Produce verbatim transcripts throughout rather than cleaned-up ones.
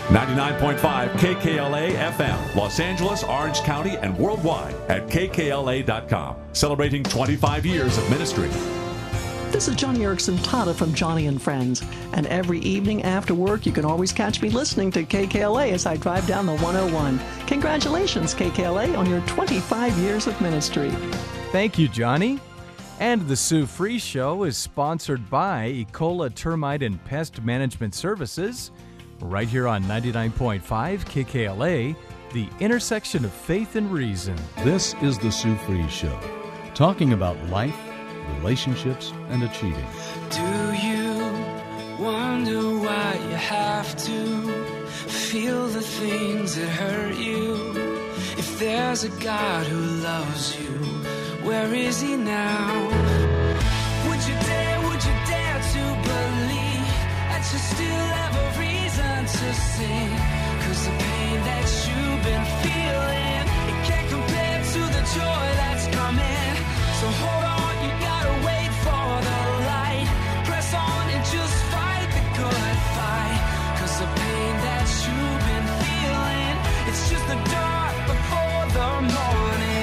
ninety-nine point five K K L A F M, Los Angeles, Orange County, and worldwide at K K L A dot com. Celebrating twenty-five years of ministry. This is Johnny Erickson Tata from Johnny and Friends. And every evening after work, you can always catch me listening to K K L A as I drive down the one oh one. Congratulations, K K L A, on your twenty-five years of ministry. Thank you, Johnny. And the Sue Free Show is sponsored by Ecola Termite and Pest Management Services, right here on ninety-nine point five K K L A, the intersection of faith and reason. This is the Sue Free Show, talking about life, relationships, and achieving. Do you wonder why you have to feel the things that hurt you? If there's a God who loves you, where is he now? Would you dare, would you dare to believe that you still have a reason to sing? Cause the pain that you've been feeling, it can't compare to the joy that's coming. So hold on, you gotta wait for the light. Press on and just fight the good fight. Cause the pain that you've been feeling, it's just the dark before the morning.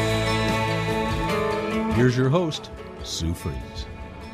Here's your host, Sue Fries.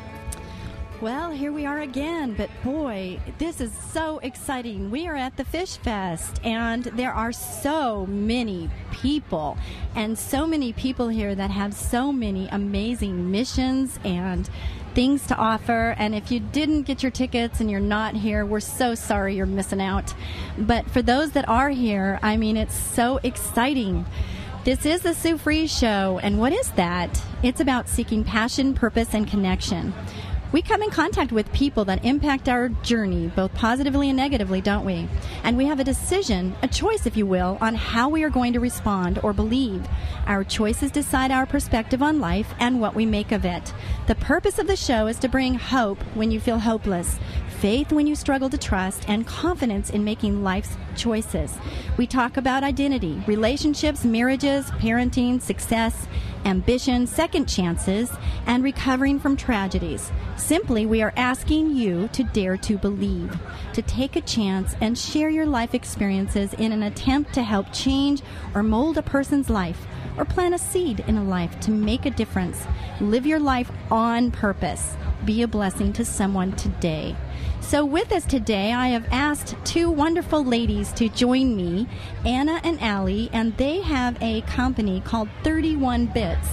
Well, here we are again, but boy, this is so exciting. We are at the Fish Fest, and there are so many people, and so many people here that have so many amazing missions and things to offer. And if you didn't get your tickets and you're not here, we're so sorry you're missing out. But for those that are here, I mean, it's so exciting. This is the Sue Fries Show, and what is that? It's about seeking passion, purpose, and connection. We come in contact with people that impact our journey, both positively and negatively, don't we? And we have a decision, a choice, if you will, on how we are going to respond or believe. Our choices decide our perspective on life and what we make of it. The purpose of the show is to bring hope when you feel hopeless, faith when you struggle to trust, and confidence in making life's choices. We talk about identity, relationships, marriages, parenting, success, ambition, second chances, and recovering from tragedies. Simply, we are asking you to dare to believe, to take a chance and share your life experiences in an attempt to help change or mold a person's life, or plant a seed in a life to make a difference. Live your life on purpose. Be a blessing to someone today. So with us today, I have asked two wonderful ladies to join me, Anna and Allie, and they have a company called thirty-one Bits.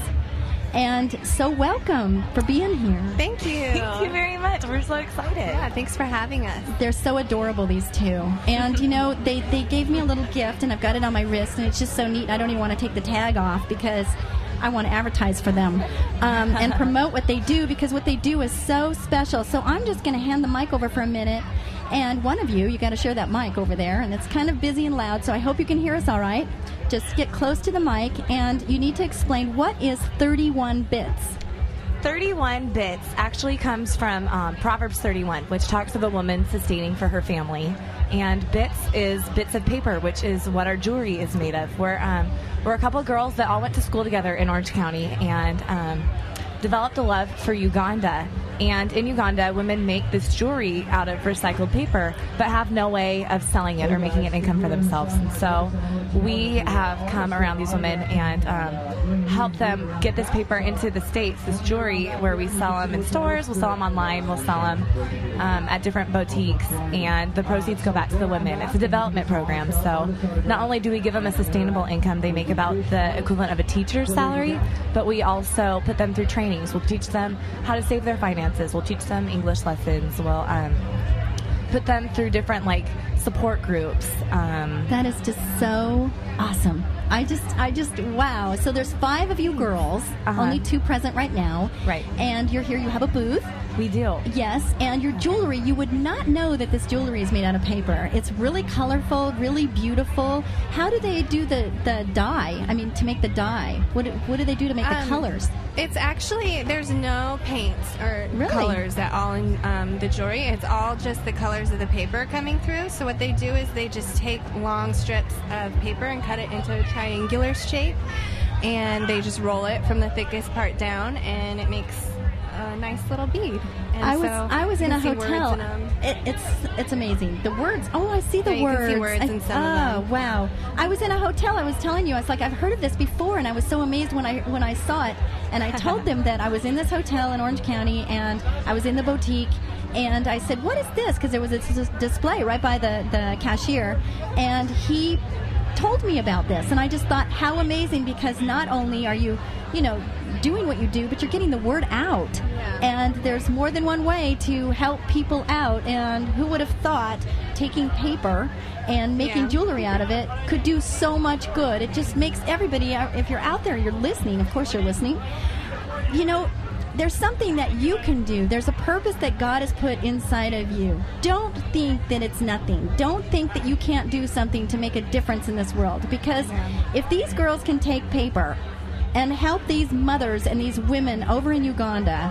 And so welcome for being here. Thank you. Thank you very much. We're so excited. Yeah, thanks for having us. They're so adorable, these two. And, you know, they, they gave me a little gift, and I've got it on my wrist, and it's just so neat. I don't even want to take the tag off because I want to advertise for them um, and promote what they do, because what they do is so special. So I'm just going to hand the mic over for a minute. And one of you, you got to share that mic over there, and it's kind of busy and loud, so I hope you can hear us all right. Just get close to the mic, and you need to explain, what is thirty-one Bits? thirty-one Bits actually comes from um, Proverbs thirty-one, which talks of a woman sustaining for her family. And bits is bits of paper, which is what our jewelry is made of. We're, um, we're a couple of girls that all went to school together in Orange County and um, developed a love for Uganda. And in Uganda, women make this jewelry out of recycled paper, but have no way of selling it or making an income for themselves. And so we have come around these women and um, helped them get this paper into the States, this jewelry, where we sell them in stores, we'll sell them online, we'll sell them um, at different boutiques, and the proceeds go back to the women. It's a development program, so not only do we give them a sustainable income, they make about the equivalent of a teacher's salary, but we also put them through trainings. We'll teach them how to save their finances. We'll teach them English lessons. We'll um, put them through different like support groups. Um, that is just so awesome. I just, I just, wow. So there's five of you girls, uh-huh. only two present right now. Right. And you're here, you have a booth. We do. Yes, and your jewelry, you would not know that this jewelry is made out of paper. It's really colorful, really beautiful. How do they do the, the dye? I mean, to make the dye. What do, what do they do to make um, the colors? It's actually, there's no paints or really? colors at all in um, the jewelry. It's all just the colors of the paper coming through. So what they do is they just take long strips of paper and cut it into a triangular shape, and they just roll it from the thickest part down, and it makes a nice little bead. And I was so I was you in a can see words hotel. in 'em. It, it's it's amazing. The words. Oh, I see the Yeah, you words. can see words I- in some oh, of them. wow. I was in a hotel. I was telling you. I was like, I've heard of this before, and I was so amazed when I when I saw it. And I told them that I was in this hotel in Orange County, and I was in the boutique. And I said, "What is this?" Because there was a s- display right by the the cashier, and he told me about this, and I just thought, how amazing, because not only are you, you know, doing what you do, but you're getting the word out. Yeah. And there's more than one way to help people out, and who would have thought taking paper and making Yeah. jewelry out of it could do so much good. It just makes everybody, if you're out there, you're listening, of course you're listening, you know, there's something that you can do. There's a purpose that God has put inside of you. Don't think that it's nothing. Don't think that you can't do something to make a difference in this world. Because if these girls can take paper and help these mothers and these women over in Uganda,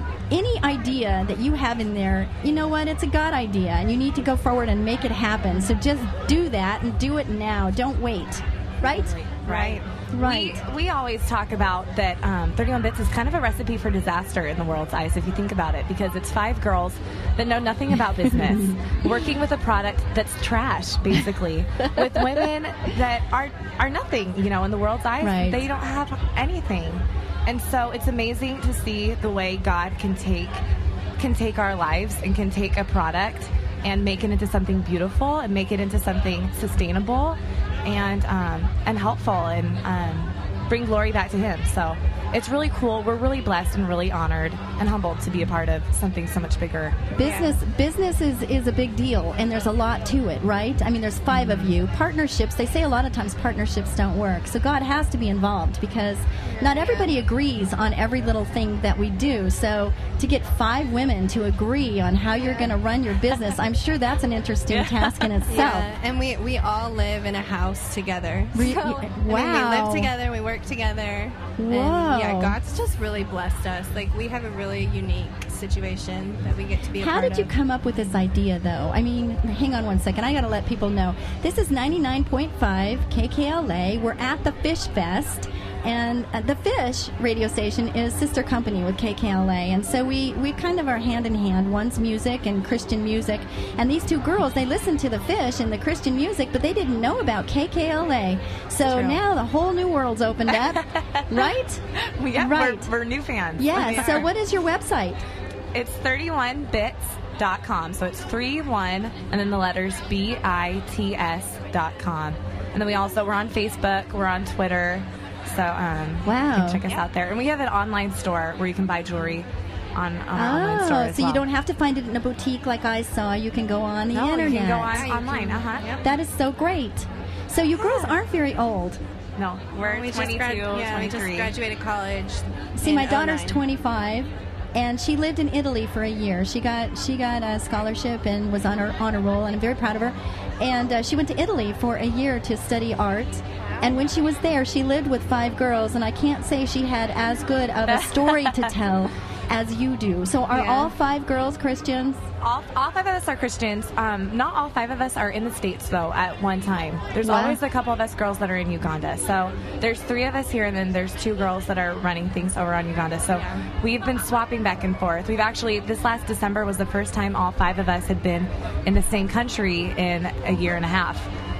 any idea that you have in there, you know what? It's a God idea, and you need to go forward and make it happen. So just do that, and do it now. Don't wait. Right? Right. Right. We, we always talk about that um, thirty-one Bits is kind of a recipe for disaster in the world's eyes, if you think about it, because it's five girls that know nothing about business, working with a product that's trash, basically, with women that are are nothing, you know, in the world's eyes. Right. They don't have anything. And so it's amazing to see the way God can take can take our lives and can take a product and make it into something beautiful and make it into something sustainable and um, and helpful and um, bring glory back to Him. So it's really cool. We're really blessed and really honored and humbled to be a part of something so much bigger. Business business is, is a big deal, and there's a lot to it, right? I mean, there's five of you. Partnerships, they say a lot of times partnerships don't work. So God has to be involved, because not everybody agrees on every little thing that we do. So to get five women to agree on how you're going to run your business, I'm sure that's an interesting task in itself. Yeah, and we, we all live in a house together. Re- So, I mean, we wow. live together, we work together. Whoa. And yeah, God's just really blessed us. Like, we have a really unique situation that we get to be a How part did you of. come up with this idea, though? I mean, hang on one second. I got to let people know. This is ninety-nine point five K K L A. We're at the Fish Fest. And uh, the Fish radio station is sister company with K K L A. And so we, we kind of are hand in hand. One's music and Christian music. And these two girls, they listen to the Fish and the Christian music, but they didn't know about K K L A. So True. now the whole new world's opened up. Right? We, yeah, Right. we're, we're new fans. Yeah. We So are. what is your website? It's thirty-one bits dot com. So it's three one and then the letters B I T S dot com. And then we also, we're on Facebook, we're on Twitter. So um, Wow. you can check us out there. And we have an online store where you can buy jewelry on, on our online store Oh, as so well. you don't have to find it in a boutique like I saw. You can go on the no, internet. you can go on Yeah, you online. can. Uh-huh. Yep. That is so great. So you girls aren't very old. No, we're we just twenty-two, grad- yeah, we just twenty-three. graduated college. See, in my daughter's oh nine. twenty-five, and she lived in Italy for a year. She got she got a scholarship and was on her honor roll, and I'm very proud of her. And uh, she went to Italy for a year to study art. And when she was there, she lived with five girls, and I can't say she had as good of a story to tell as you do. So are Yeah. all five girls Christians? All, all five of us are Christians. Um, not all five of us are in the States, though, at one time. There's Wow. always a couple of us girls that are in Uganda. So there's three of us here, and then there's two girls that are running things over on Uganda. So Yeah. we've been swapping back and forth. We've actually, this last December was the first time all five of us had been in the same country in a year and a half.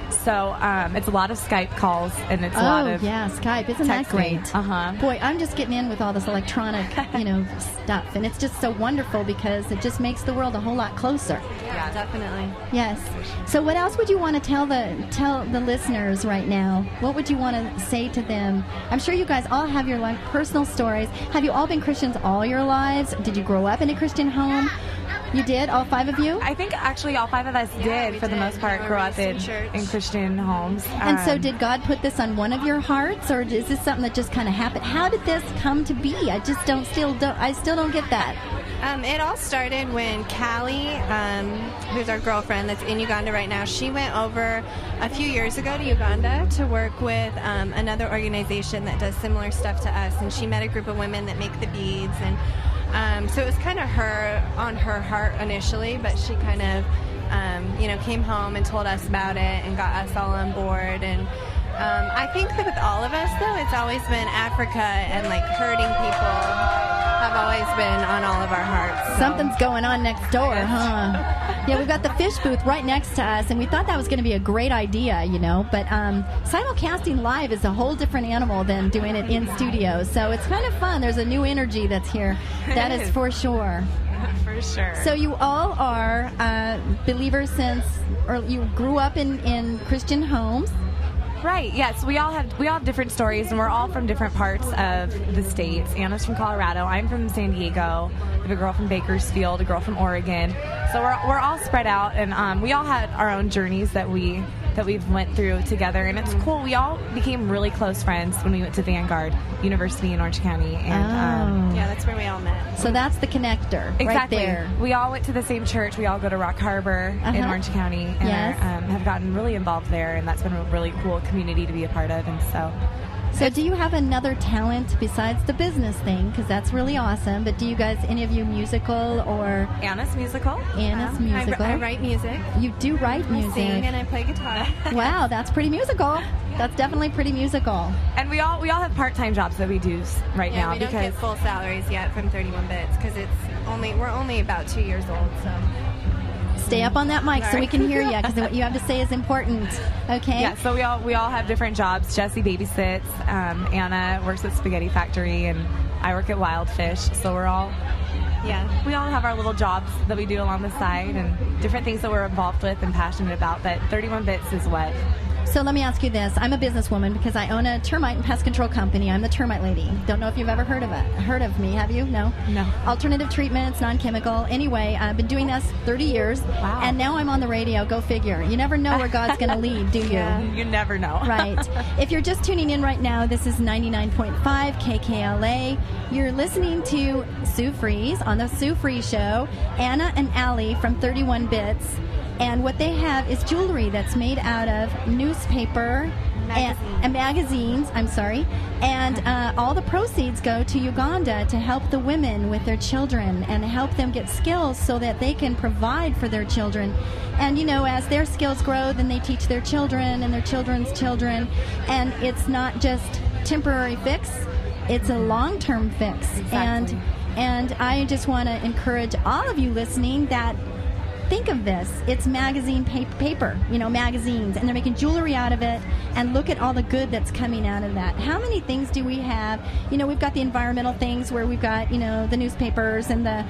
So um, it's a lot of Skype calls, and it's a Oh, lot of yeah, Skype. Isn't that texting. great? Uh-huh. Boy, I'm just getting in with all this electronic, you know, stuff, and it's just so wonderful because it just makes the world a whole lot closer. Yeah, definitely. Yes. So, what else would you want to tell the tell the listeners right now? What would you want to say to them? I'm sure you guys all have your like personal stories. Have you all been Christians all your lives? Did you grow up in a Christian home? You did, all five of you? I think actually all five of us Yeah, did, we for the did. most part, We were grow up raised in in, church. in Christian homes. And so, Um, did God put this on one of your hearts, or is this something that just kind of happened? How did this come to be? I just don't still don't I still don't get that. Um, it all started when Callie, um, who's our girlfriend that's in Uganda right now, she went over a few years ago to Uganda to work with um, another organization that does similar stuff to us, and she met a group of women that make the beads, and um, so it was kind of her on her heart initially, but she kind of, um, you know, came home and told us about it and got us all on board. And um, I think that with all of us, though, it's always been Africa and like hurting people. have always been on all of our hearts. So. Something's going on next door, huh? Yeah, we've got the fish booth right next to us, and we thought that was going to be a great idea, you know. But um, simulcasting live is a whole different animal than doing it in studio. So it's kind of fun. There's a new energy that's here. That is for sure. For sure. So you all are uh, believers since, or you grew up in, in Christian homes. Right. Yes. We all have we all have different stories, and we're all from different parts of the states. Anna's from Colorado. I'm from San Diego. We have a girl from Bakersfield, a girl from Oregon. So we're we're all spread out, and um, we all had our own journeys that we that we've went through together. And it's cool. We all became really close friends when we went to Vanguard University in Orange County. And oh. um, yeah, that's where we all met. So that's the connector. Exactly. Right there. We all went to the same church. We all go to Rock Harbor Uh-huh. in Orange County, and Yes. are, um, have gotten really involved there. And that's been a really cool community to be a part of. And so. So do you have another talent besides the business thing? Because that's really awesome. But do you guys, any of you musical or... Anna's musical. Anna's Um, I, musical. I write music. You do write music. I sing and I play guitar. Wow, that's pretty musical. That's definitely pretty musical. And we all we all have part-time jobs that we do s- right yeah, now we don't because get full salaries yet from thirty-one bits because it's only we're only about two years old. So Stay up on that mic so we Sorry. can hear you, because what you have to say is important. Okay? yeah, so we all we all have different jobs. Jesse babysits, um, Anna works at Spaghetti Factory, and I work at Wild Fish. So we're all yeah, we all have our little jobs that we do along the side and different things that we're involved with and passionate about. But thirty-one bits is what. So let me ask you this. I'm a businesswoman because I own a termite and pest control company. I'm the termite lady. Don't know if you've ever heard of it. Heard of me, have you? No? No. Alternative treatments, non-chemical. Anyway, I've been doing this thirty years. Wow. And now I'm on the radio. Go figure. You never know where God's going to lead, do you? Yeah. You never know. Right. If you're just tuning in right now, this is ninety-nine point five K K L A. You're listening to Sue Freeze on the Sue Freeze Show. Anna and Allie from thirty-one bits. And what they have is jewelry that's made out of newspaper and, and magazines. I'm sorry. And uh, all the proceeds go to Uganda to help the women with their children and help them get skills so that they can provide for their children. And, you know, as their skills grow, then they teach their children and their children's children. And it's not just temporary fix. It's a long-term fix. Exactly. And, and I just want to encourage all of you listening that think of this. It's magazine pa- paper, you know, magazines, and they're making jewelry out of it, and look at all the good that's coming out of that. How many things do we have? You know, we've got the environmental things where we've got, you know, the newspapers and the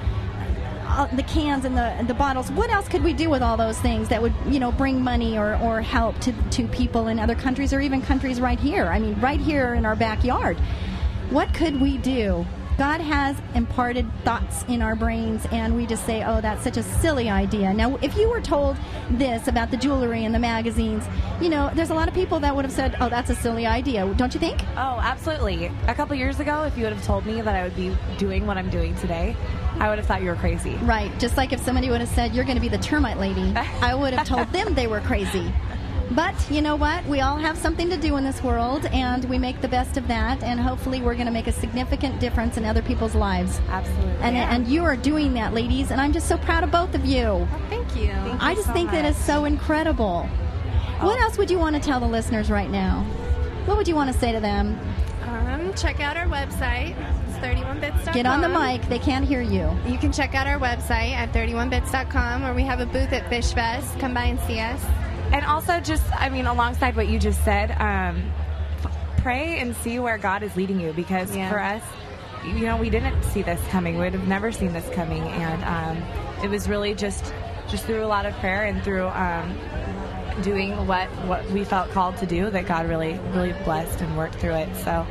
uh, the cans and the and the bottles. What else could we do with all those things that would, you know, bring money or, or help to, to people in other countries or even countries right here? I mean, right here in our backyard. What could we do? God has imparted thoughts in our brains, and we just say, oh, that's such a silly idea. Now, if you were told this about the jewelry and the magazines, you know, there's a lot of people that would have said, oh, that's a silly idea. Don't you think? Oh, absolutely. A couple years ago, if you would have told me that I would be doing what I'm doing today, I would have thought you were crazy. Right. Just like if somebody would have said, you're going to be the termite lady, I would have told them they were crazy. But you know what? We all have something to do in this world, and we make the best of that, and hopefully we're going to make a significant difference in other people's lives. Absolutely. And, yeah. and you are doing that, ladies, and I'm just so proud of both of you. well, thank you. Thank I you just so think that much. is so incredible. What else would you want to tell the listeners right now? What would you want to say to them? Um, check out our website. It's thirty-one bits dot com. Get on the mic. They can't hear you. You can check out our website at thirty-one bits dot com, or we have a booth at Fish Fest. Come by and see us. And also just, I mean, alongside what you just said, um, f- pray and see where God is leading you, because Yeah. for us, you know, we didn't see this coming. We would have never seen this coming. And um, it was really just just through a lot of prayer and through um, doing what, what we felt called to do that God really, really blessed and worked through it. So um,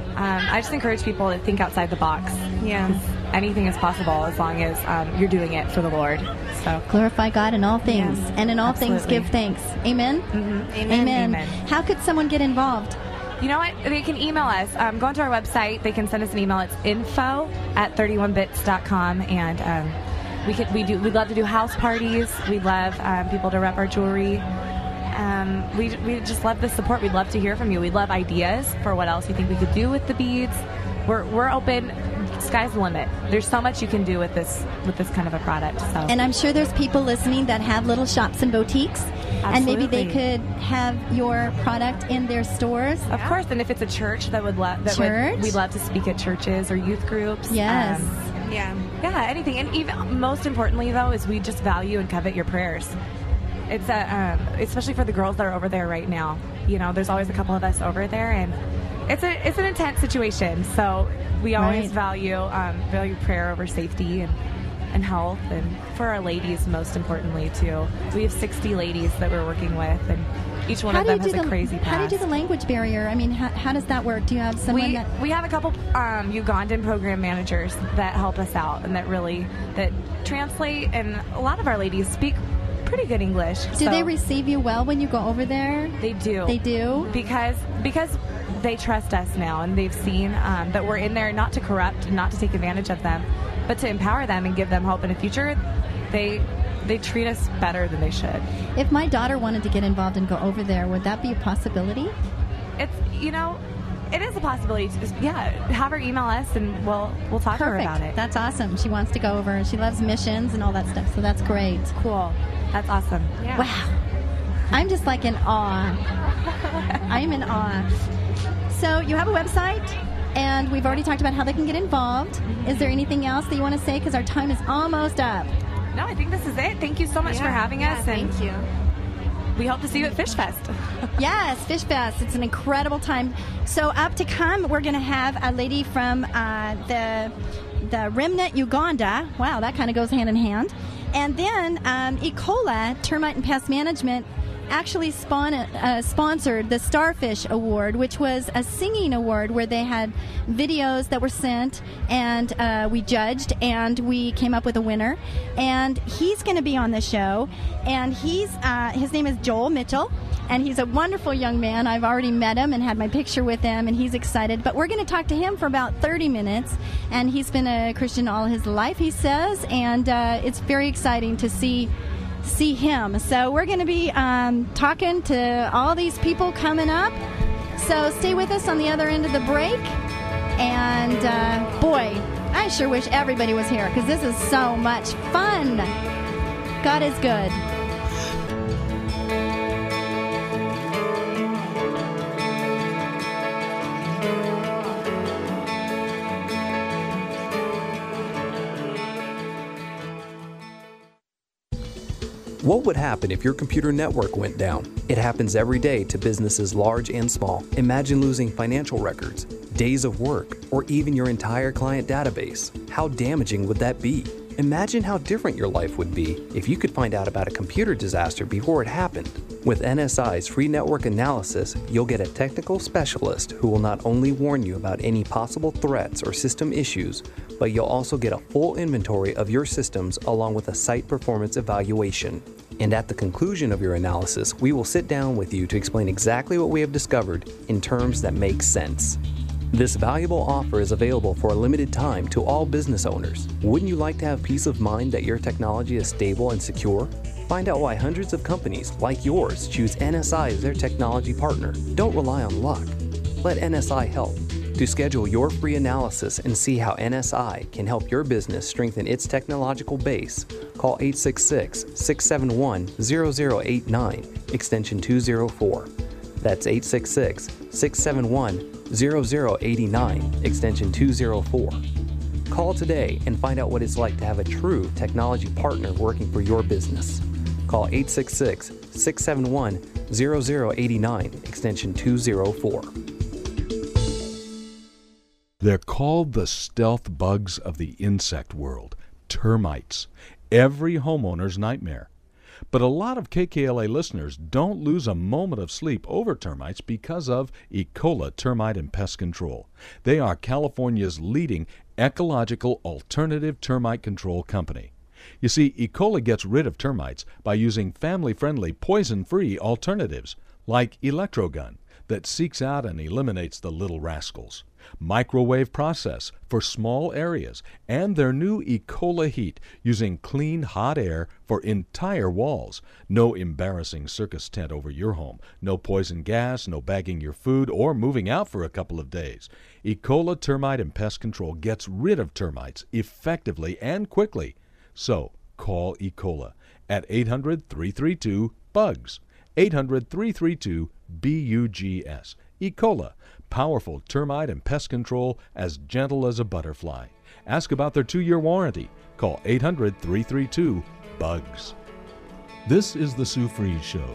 I just encourage people to think outside the box. Yeah. 'Cause anything is possible as long as um, you're doing it for the Lord. So. Glorify God in all things, Yeah, and in all things absolutely. give thanks. Amen? Mhm. Amen. Amen. How could someone get involved? You know what? They can email us. Um, go onto our website. They can send us an email. It's info at thirty-one bits dot com. And um, we could, we do, we'd love to do house parties. We'd love um, people to rep our jewelry. Um, we, we just love the support. We'd love to hear from you. We'd love ideas for what else you think we could do with the beads. We're, we're open. Sky's the limit. There's so much you can do with this with this kind of a product. So. And I'm sure there's people listening that have little shops and boutiques, And maybe they Absolutely. could have your product in their stores. Of course, and if it's a church that would love that Church? would we love to speak at churches or youth groups. Yes. Um, Yeah. yeah, anything. And even most importantly, though, is we just value and covet your prayers. It's a, um, especially for the girls that are over there right now. You know, there's always a couple of us over there, and it's a it's an intense situation. So we always Right. value um, value prayer over safety and and health, and for our ladies, most importantly too. We have sixty ladies that we're working with, and each one How of do you them do has the a crazy past. How do you do the language barrier? I mean, how, how does that work? Do you have someone we, that we have a couple um, Ugandan program managers that help us out and that really that translate, and a lot of our ladies speak pretty good English. do so they receive you well when you go over there? They do. They do? because because they trust us now, and they've seen um, that we're in there not to corrupt and not to take advantage of them, but to empower them and give them hope in the future. They they treat us better than they should. If my daughter wanted to get involved and go over there, would that be a possibility? It's you know. It is a possibility to just, yeah, have her email us and we'll we'll talk to her Perfect. about it. That's awesome. She wants to go over and she loves missions and all that stuff. So that's great. Cool. That's awesome. Yeah. Wow. I'm just like in awe. I'm in awe. So you have a website, and we've already talked about how they can get involved. Is there anything else that you want to say? Because our time is almost up. No, I think this is it. Thank you so much Yeah, for having yeah, us. And thank you. we hope to see you at Fish Fest. Yes, Fish Fest. It's an incredible time. So up to come, we're going to have a lady from uh, the the Remnant Uganda. Wow, that kind of goes hand in hand. And then um, Ecola Termite and Pest Management actually spawn, uh, sponsored the Starfish Award, which was a singing award where they had videos that were sent, and uh, we judged, and we came up with a winner. And he's going to be on the show, and he's uh, his name is Joel Mitchell, and he's a wonderful young man. I've already met him and had my picture with him, and he's excited. But we're going to talk to him for about thirty minutes, and he's been a Christian all his life, he says, and uh, it's very exciting to see see him. So we're going to be um, talking to all these people coming up. So stay with us on the other end of the break. And uh, boy, I sure wish everybody was here because this is so much fun. God is good. What would happen if your computer network went down? It happens every day to businesses large and small. Imagine losing financial records, days of work, or even your entire client database. How damaging would that be? Imagine how different your life would be if you could find out about a computer disaster before it happened. With N S I's free network analysis, you'll get a technical specialist who will not only warn you about any possible threats or system issues, but you'll also get a full inventory of your systems along with a site performance evaluation. And at the conclusion of your analysis, we will sit down with you to explain exactly what we have discovered in terms that make sense. This valuable offer is available for a limited time to all business owners. Wouldn't you like to have peace of mind that your technology is stable and secure? Find out why hundreds of companies like yours choose N S I as their technology partner. Don't rely on luck. Let N S I help. To schedule your free analysis and see how N S I can help your business strengthen its technological base, call eight six six, six seven one, zero zero eight nine, extension two zero four. That's eight six six, six seven one, zero zero eight nine, extension two zero four. Call today and find out what it's like to have a true technology partner working for your business. Call eight six six, six seven one, zero zero eight nine, extension two zero four. They're called the stealth bugs of the insect world, termites, every homeowner's nightmare. But a lot of K K L A listeners don't lose a moment of sleep over termites because of Ecola Termite and Pest Control. They are California's leading ecological alternative termite control company. You see, Ecola gets rid of termites by using family-friendly, poison-free alternatives, like Electrogun, that seeks out and eliminates the little rascals, microwave process for small areas, and their new Ecola Heat, using clean, hot air for entire walls. No embarrassing circus tent over your home, no poison gas, no bagging your food, or moving out for a couple of days. Ecola Termite and Pest Control gets rid of termites effectively and quickly. So, call Ecola at eight hundred, three three two, B U G S. eight hundred, three three two, B U G S. Ecola, powerful termite and pest control as gentle as a butterfly. Ask about their two-year warranty. Call eight hundred, three three two, B U G S. This is the Sue Fries Show.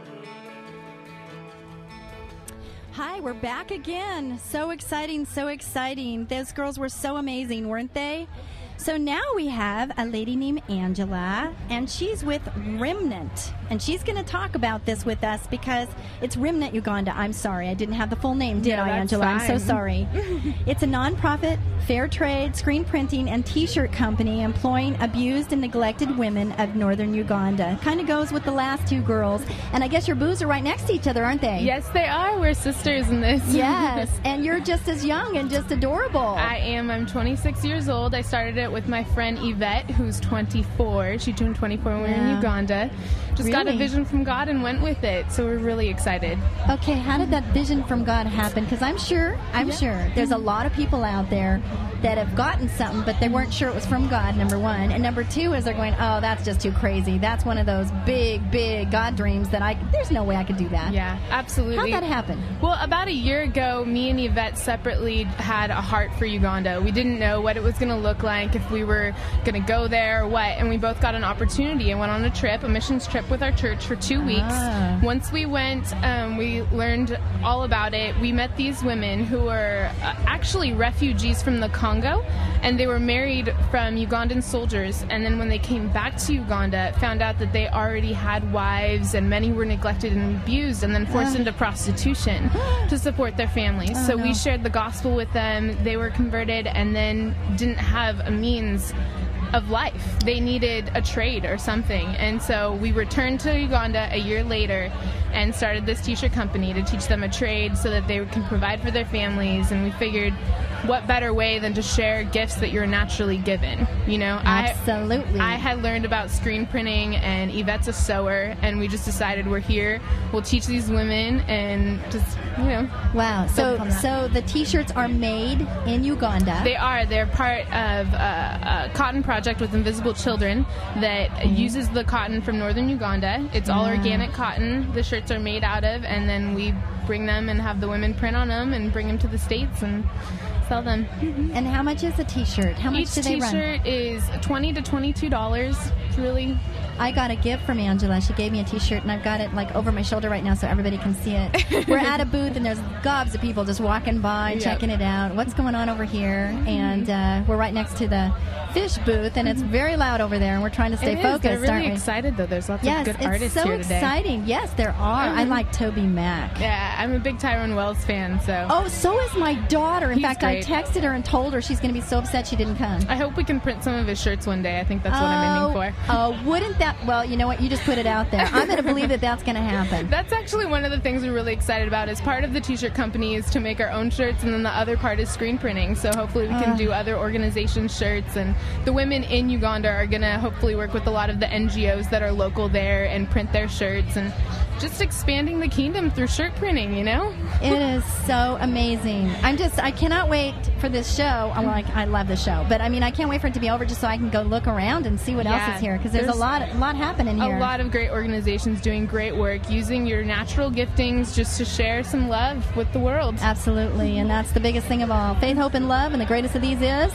Hi, we're back again. So exciting, so exciting. Those girls were so amazing, weren't they? So now we have a lady named Angela, and she's with Remnant. And she's going to talk about this with us because it's Remnant Uganda. I'm sorry, I didn't have the full name, did No, I, that's Angela? I'm so fine. sorry. It's a nonprofit, fair trade, screen printing, and T-shirt company employing abused and neglected women of northern Uganda. Kind of goes with the last two girls. And I guess your boos are right next to each other, aren't they? Yes, they are. We're sisters in this. Yes, and you're just as young and just adorable. I am. I'm twenty-six years old. I started it with my friend Yvette, who's twenty-four. She turned twenty-four when we were in Yeah. Uganda. Just got a Really? vision from God and went with it. So we're really excited. Okay, how did that vision from God happen? Because I'm sure, I'm Yeah. sure there's a lot of people out there that have gotten something, but they weren't sure it was from God, number one. And number two is they're going, oh, that's just too crazy. That's one of those big, big God dreams that I, there's no way I could do that. Yeah, absolutely. How'd that happen? Well, about a year ago, me and Yvette separately had a heart for Uganda. We didn't know what it was going to look like, if we were going to go there or what, and we both got an opportunity and went on a trip, a missions trip with our church for two weeks. Ah. Once we went, um, we learned all about it. We met these women who were uh, actually refugees from the Congo, and they were married from Ugandan soldiers, and then when they came back to Uganda, found out that they already had wives, and many were neglected and abused, and then forced Ah. into prostitution to support their families. Oh, so no. we shared the gospel with them. They were converted and then didn't have a means of life. They needed a trade or something. And so we returned to Uganda a year later and started this t-shirt company to teach them a trade so that they can provide for their families. And we figured, what better way than to share gifts that you're naturally given? You know, Absolutely. I, I had learned about screen printing, and Yvette's a sewer, and we just decided we're here. We'll teach these women and just, you know. Wow. build So, upon that. so the T-shirts are made in Uganda. They are. They're part of a, a cotton project with Invisible Children that uses the cotton from northern Uganda. It's all Yeah. organic cotton the shirts are made out of, and then we bring them and have the women print on them and bring them to the States and sell them. And how much is a T-shirt? How much Each do they run? T-shirt is twenty to twenty-two dollars. It's really... I got a gift from Angela. She gave me a T-shirt, and I've got it like over my shoulder right now, so everybody can see it. We're at a booth, and there's gobs of people just walking by, Yep. checking it out. What's going on over here? And uh, we're right next to the fish booth, and it's very loud over there, and we're trying to stay It is. focused. They're really aren't we? excited, though. There's lots Yes, of good it's artists so here today. exciting. Yes, there are. I Mhm. like Toby Mac. Yeah, I'm a big Tyrone Wells fan, so... Oh, so is my daughter. In He's fact, great. I texted her and told her she's going to be so upset she didn't come. I hope we can print some of his shirts one day. I think that's what I'm aiming for. Oh, uh, wouldn't that? Well, you know what? You just put it out there. I'm going to believe that that's going to happen. That's actually one of the things we're really excited about. Is part of the t-shirt company is to make our own shirts, and then the other part is screen printing. So hopefully we can Uh. do other organizations' shirts, and the women in Uganda are going to hopefully work with a lot of the N G Os that are local there and print their shirts, and just expanding the kingdom through shirt printing, you know? It is so amazing. I'm just, I cannot wait for this show. I'm like, I love the show, but I mean, I can't wait for it to be over just so I can go look around and see what Yeah, else is here, because there's, there's a lot, a lot happening here. A lot of great organizations doing great work, using your natural giftings just to share some love with the world. Absolutely, and that's the biggest thing of all. Faith, hope, and love, and the greatest of these is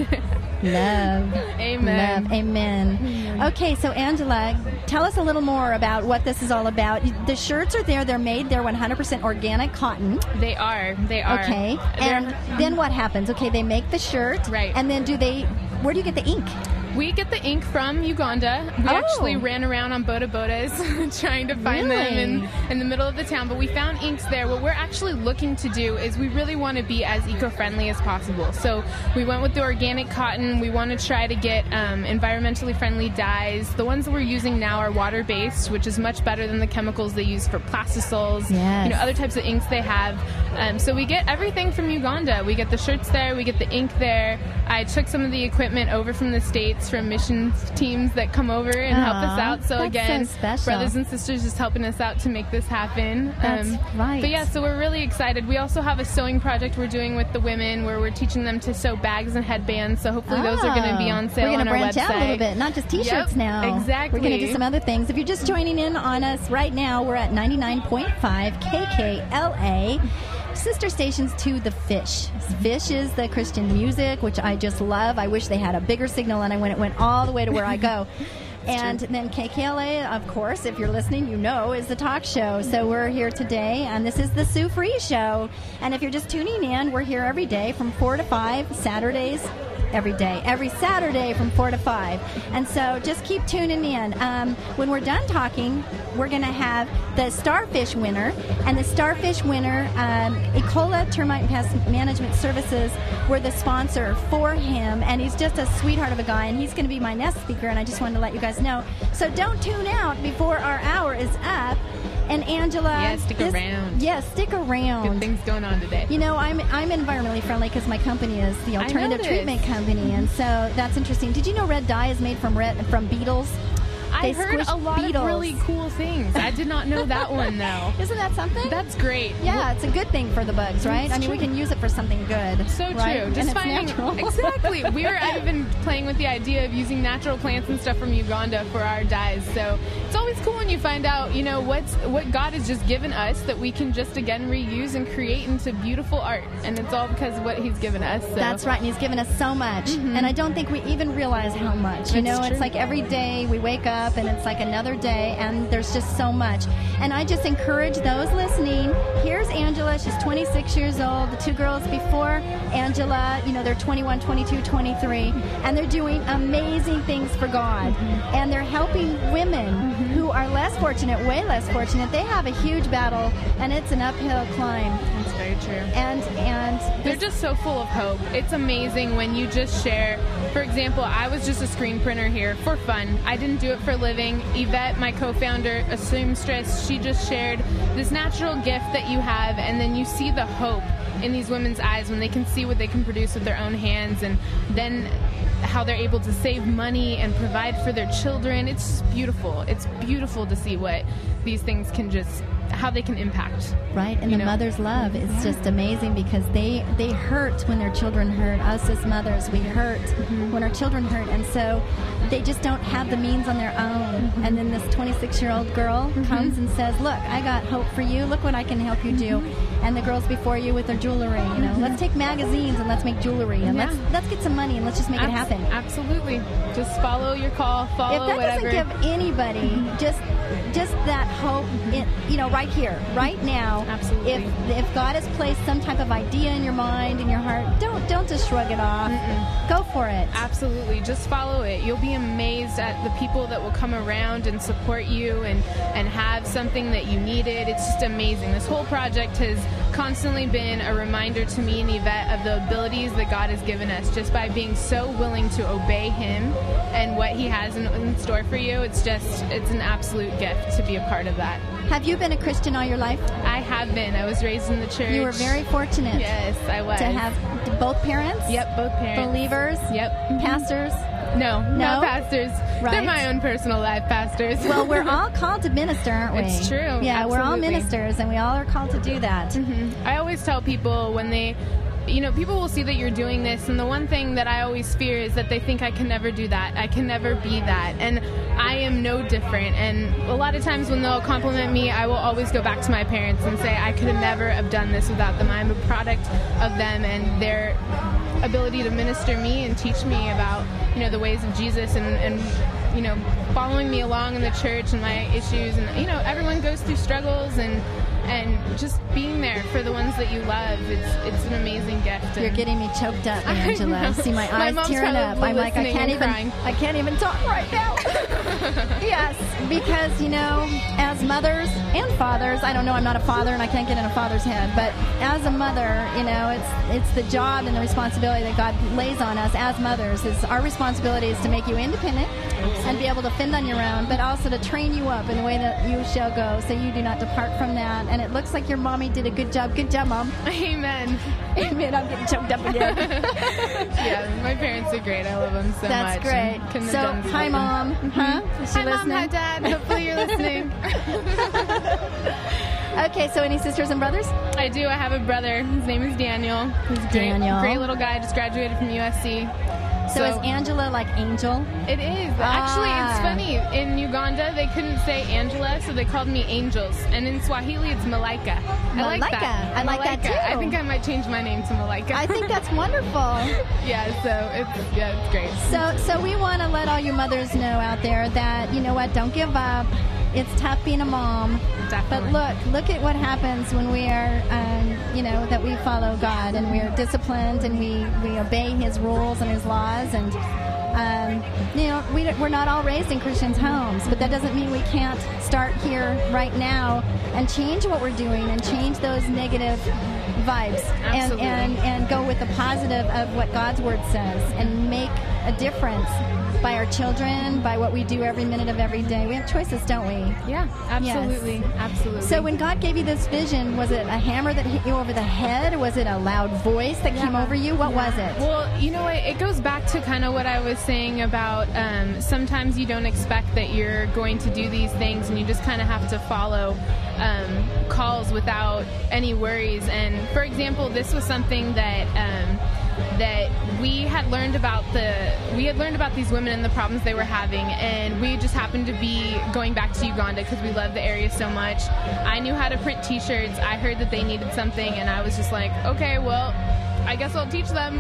love. Amen. Love. Amen. Okay, so Angela, tell us a little more about what this is all about. The shirts are there. They're made. They're one hundred percent organic cotton. They are. They are. Okay, They're- and then what happens? Okay, they make the shirt. Right. And then do they, where do you get the ink? We get the ink from Uganda. We Oh. actually ran around on boda bodas trying to find them in, Really? in the middle of the town, but we found inks there. What we're actually looking to do is we really want to be as eco-friendly as possible. So we went with the organic cotton. We want to try to get um, environmentally friendly dyes. The ones that we're using now are water-based, which is much better than the chemicals they use for plastisols, Yes. you know, other types of inks they have. Um, so we get everything from Uganda. We get the shirts there. We get the ink there. I took some of the equipment over from the States gifts from missions teams that come over and help us Aw, out. So that's again, so special. brothers and sisters just helping us out to make this happen. That's right. But yeah, so we're really excited. We also have a sewing project we're doing with the women where we're teaching them to sew bags and headbands. So hopefully those are going to be on sale We're on gonna our branch website. out a little bit, not just T-shirts Yep, now. exactly. We're going to do some other things. If you're just joining in on us right now, we're at ninety-nine point five K K L A. Sister stations to the Fish. Fish is the Christian music, which I just love. I wish they had a bigger signal and I when it went all the way to where I go. And then K K L A, of course, if you're listening, you know, is the talk show. So we're here today, and this is the Sue Free Show. And if you're just tuning in, we're here every day from four to five, Saturdays. Every day, every Saturday from four to five. And so just keep tuning in. Um, when we're done talking, we're going to have the Starfish winner. And the Starfish winner, um, Ecola Termite and Pest Management Services, were the sponsor for him. And he's just a sweetheart of a guy. And he's going to be my next speaker. And I just wanted to let you guys know. So don't tune out before our hour is up. And Angela, Yeah, stick this- around. Yeah, stick around. Good things going on today. You know, I'm I'm environmentally friendly because my company is the I Alternative noticed. Treatment Company, and so that's interesting. Did you know red dye is made from red from beetles? I They heard squish a lot beetles. of really cool things. I did not know that one, though. Isn't that something? That's great. Yeah, it's a good thing for the bugs, right? It's I mean, we true. can use it for something good. So right? true. And Just it's finding natural. exactly. We were I've been playing with the idea of using natural plants and stuff from Uganda for our dyes. So it's always cool when you find out, you know, what's what God has just given us that we can just again reuse and create into beautiful art. And it's all because of what He's given us. So. That's right, and He's given us so much, Mhm. and I don't think we even realize how much. You That's know, true. it's like every day we wake up, and it's like another day, and there's just so much. And I just encourage those listening. Here's Angela. She's twenty-six years old. The two girls before Angela, you know, they're twenty-one, twenty-two, twenty-three, and they're doing amazing things for God, Mm-hmm. and they're helping women who are less fortunate, way less fortunate. They have a huge battle, and it's an uphill climb. That's very true. And and They're just so full of hope. It's amazing when you just share. For example, I was just a screen printer here for fun. I didn't do it for a living. Yvette, my co-founder, a seamstress, she just shared this natural gift that you have, and then you see the hope in these women's eyes when they can see what they can produce with their own hands, and then how they're able to save money and provide for their children. It's just beautiful. It's beautiful to see what these things can just, how they can impact. Right, and you the know? mother's love is Yeah. just amazing because they they hurt when their children hurt. Us as mothers, we hurt Mm-hmm. when our children hurt, and so they just don't have the means on their own. Mm-hmm. And then this twenty-six-year-old girl comes and says, "Look, I got hope for you. Look what I can help you do." Mm-hmm. And the girls before you with their jewelry, you know, let's take magazines and let's make jewelry, and Yeah. let's let's get some money and let's just make it Abs- happen. Absolutely. Just follow your call, follow If that whatever. doesn't give anybody just just that hope, in, you know, right here, right now. Absolutely. If if God has placed some type of idea in your mind, in your heart, don't don't just shrug it off. Go for it. Absolutely. Just follow it. You'll be amazed at the people that will come around and support you and, and have something that you needed. It's just amazing. This whole project has constantly been a reminder to me and Yvette of the abilities that God has given us just by being so willing to obey Him and what He has in, in store for you. It's just, it's an absolute gift to be a part of that. Have you been a Christian all your life? I have been. I was raised in the church. You were very fortunate. Yes, I was. To have both parents? Yep, both parents. Believers? Yep. Pastors? No, No? not pastors. They're Right. my own personal life pastors. Well, we're all called to minister, aren't we? It's true. Yeah, we're all Absolutely. ministers, and we all are called to do that. Mm-hmm. I always tell people when they, you know, people will see that you're doing this, and the one thing that I always fear is that they think I can never do that. I can never be that. And I am no different. And a lot of times when they'll compliment me, I will always go back to my parents and say, I could have never have done this without them. I'm a product of them and their ability to minister me and teach me about, you know, the ways of Jesus and, and you know, following me along in the church and my issues. And, you know, everyone goes through struggles, and and just being there for the ones that you love, it's it's an amazing gift. You're getting me choked up, I Angela. know. See my My eyes mom's tearing up. probably I'm like, I listening can't and even, crying. I can't even talk right now. Yes, because you know, as mothers and fathers, I don't know. I'm not a father, and I can't get in a father's head. But as a mother, you know, it's it's the job and the responsibility that God lays on us as mothers. Is our responsibility is to make you independent and be able to fend on your own, but also to train you up in the way that you shall go, so you do not depart from that. and it looks like your mommy did a good job. Good job, Mom. Amen. Amen. I'm getting choked up again. Yeah, my parents are great. I love them so That's much. great. Couldn't So, have done hi, anything. Mom. Huh? Is she Hi, Mom. listening? Hi, Dad. Hopefully you're listening. Okay, so any sisters and brothers? I do. I have a brother. His name is Daniel. He's a great, Daniel. great little guy. Just graduated from U S C. So, is Angela like Angel? It is. Actually, it's Ah. funny. In Uganda, they couldn't say Angela, so they called me Angels. And in Swahili, it's Malaika. I like Malaika. that. I like that, Malaika. too. I think I might change my name to Malaika. I think that's wonderful. Yeah, so it's yeah, it's great. So, so we want to let all you mothers know out there that, you know what, don't give up. It's tough being a mom. Definitely. But look, look at what happens when we are, um, you know, that we follow God and we're disciplined and we, we obey His rules and His laws. And, um, you know, we, we're not all raised in Christians' homes, but that doesn't mean we can't start here right now and change what we're doing and change those negative vibes and, Absolutely. and, and go with the positive of what God's Word says and make a difference by our children, by what we do every minute of every day. We have choices, don't we? Yeah, absolutely. Yes. Absolutely. So when God gave you this vision, was it a hammer that hit you over the head? Was it a loud voice that came over you? What was it? Well, you know what? It goes back to kind of what I was saying about um, sometimes you don't expect that you're going to do these things and you just kind of have to follow um, calls without any worries. And for example, this was something that um, that we had learned about the we had learned about these women and the problems they were having, and we just happened to be going back to Uganda because we love the area so much. I knew how to print t-shirts. I heard that they needed something, and I was just like, okay, well, I guess I'll teach them.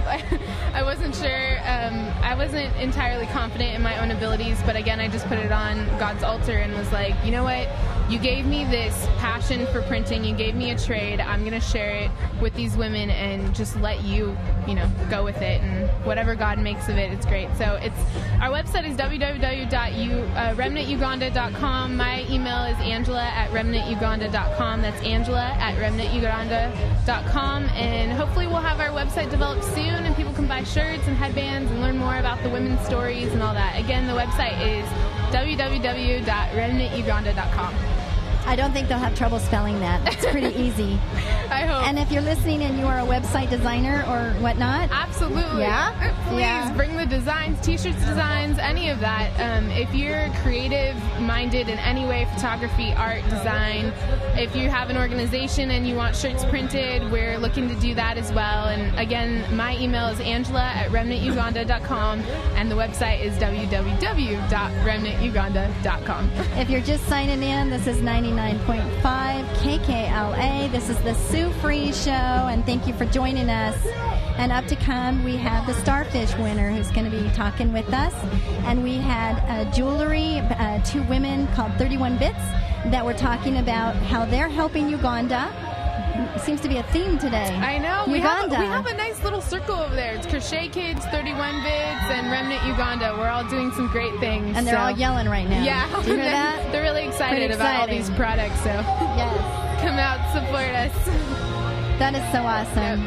I wasn't sure. Um, I wasn't entirely confident in my own abilities, but again, I just put it on God's altar and was like, you know what? You gave me this passion for printing. You gave me a trade. I'm going to share it with these women and just let you, you know, go with it. And whatever God makes of it, it's great. So it's our website is w w w dot remnant uganda dot com. My email is angela at remnant uganda dot com. That's angela at remnant uganda dot com. And hopefully we'll have our website developed soon and people can buy shirts and headbands and learn more about the women's stories and all that. Again, the website is w w w dot remnant uganda dot com. I don't think they'll have trouble spelling that. It's pretty easy. I hope. And if you're listening and you are a website designer or whatnot, absolutely. Yeah? Please Yeah. bring the designs, t-shirts designs, any of that. Um, if you're creative minded in any way, photography, art, design, if you have an organization and you want shirts printed, we're looking to do that as well. And again, my email is angela at remnant uganda dot com and the website is w w w dot remnant uganda dot com. if you're just signing in, this is ninety-nine point five K K L A. This is the Sue Free Show, and thank you for joining us. And up to come, we have the Starfish winner who's going to be talking with us. And we had uh, jewelry, uh, two women called thirty-one bits that were talking about how they're helping Uganda. Seems to be a theme today. I know. We have, Uganda. we have a nice little circle over there. It's Crochet Kids, thirty-one bits, and Remnant Uganda. We're all doing some great things. And they're so. all yelling right now. Yeah. Do you hear that? They're really excited Pretty about all exciting. these products, so Yes. come out, support us. That is so awesome.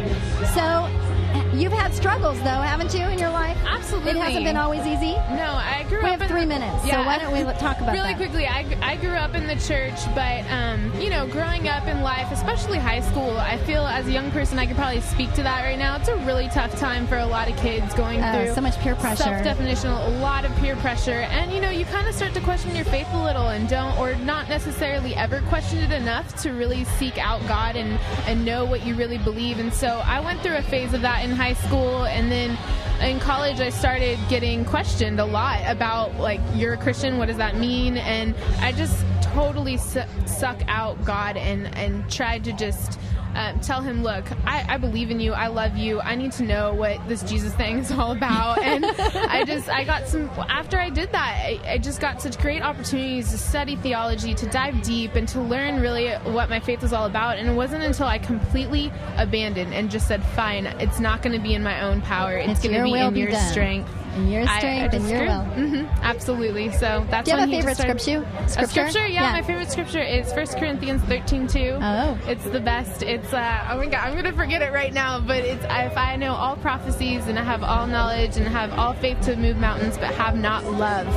So, you've had struggles, though, haven't you, in your life? Absolutely. It hasn't been always easy? No, I grew We up have three in, minutes, yeah, so why don't we let- talk about really that? quickly. I, I grew up in the church, but um, you know, growing up in life, especially high school, I feel as a young person, I could probably speak to that right now. It's a really tough time for a lot of kids going Oh, through so much peer pressure. self-definition, a lot of peer pressure, and you know, you kind of start to question your faith a little, and don't, or not necessarily ever question it enough to really seek out God and and know what you really believe. And so I went through a phase of that in high school, and then in college I started getting questioned a lot about, like, you're a Christian, what does that mean? And I just totally su- suck out God and and tried to just uh, tell him, look, I, I believe in you, I love you, I need to know what this Jesus thing is all about. And I just I got some after I did that I, I just got such great opportunities to study theology, to dive deep, and to learn really what my faith was all about. And it wasn't until I completely abandoned and just said, fine, it's not going to be in my own power, it's, It's going to your be will in be your done. strength. In your I- I strength and just your grew. will. Mhm, absolutely. So that's Do you have when a he favorite just started- scripture? A Scripture? scripture? Yeah, Yeah. my favorite scripture is First Corinthians thirteen two. Oh. It's the best. It's, uh, oh my God, I'm going to forget it right now, but it's, if I know all prophecies and I have all knowledge and have all faith to move mountains but have not love,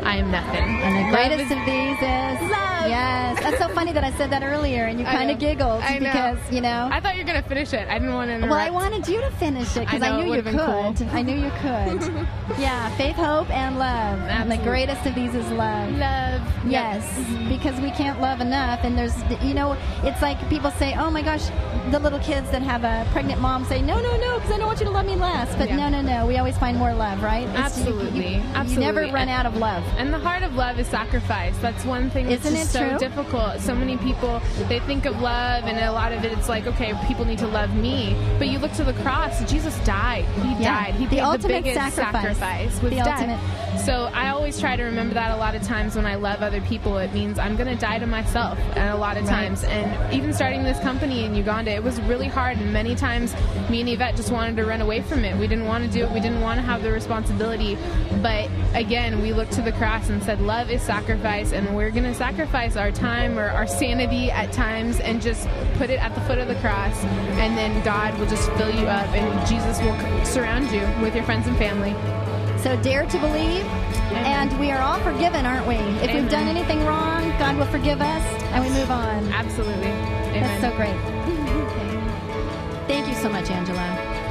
I am nothing. And the greatest of these is love. Yes, that's so funny that I said that earlier, and you kind of giggled I know. because you know. I thought you were gonna finish it. I didn't want to interrupt. Well, I wanted you to finish it because I I, know, knew it you would've could. been cool. I knew you could. Yeah, faith, hope, and love. And the Absolutely. greatest of these is love. Love. Yes, because we can't love enough, and there's, you know, it's like people say, "Oh my gosh," the little kids that have a pregnant mom say, "No, no, no," because I don't want you to love me less. But Yeah. no, no, no. We always find more love, right? It's- Absolutely. You, you, Absolutely. you never run out of love. And the heart of love is sacrifice. That's one thing that's Isn't just it so true? difficult. So many people, they think of love, and a lot of it, it's like, okay, people need to love me. But you look to the cross, Jesus died. He Yeah. died. He The paid ultimate the biggest sacrifice. sacrifice was The death. ultimate. So I always try to remember that a lot of times when I love other people. It means I'm going to die to myself and a lot of Right. times. And even starting this company in Uganda, it was really hard. And many times me and Yvette just wanted to run away from it. We didn't want to do it. We didn't want to have the responsibility. But again, we looked to the cross and said, love is sacrifice. And we're going to sacrifice our time or our sanity at times and just put it at the foot of the cross. And then God will just fill you up and Jesus will surround you with your friends and family. So dare to believe, and we are all forgiven, aren't we? If Amen. we've done anything wrong, God will forgive us, and we move on. Absolutely. Amen. That's so great. Okay. Thank you so much, Angela.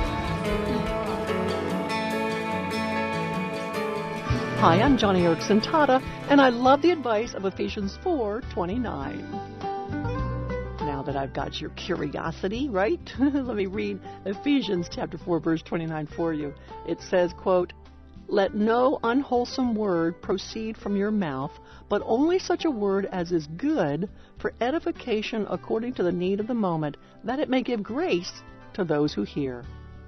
Hi, I'm Johnny Erickson Tata, and I love the advice of Ephesians four twenty-nine. Now that I've got your curiosity, right? Let me read Ephesians chapter four, verse twenty-nine for you. It says, quote, "Let no unwholesome word proceed from your mouth, but only such a word as is good for edification according to the need of the moment, that it may give grace to those who hear."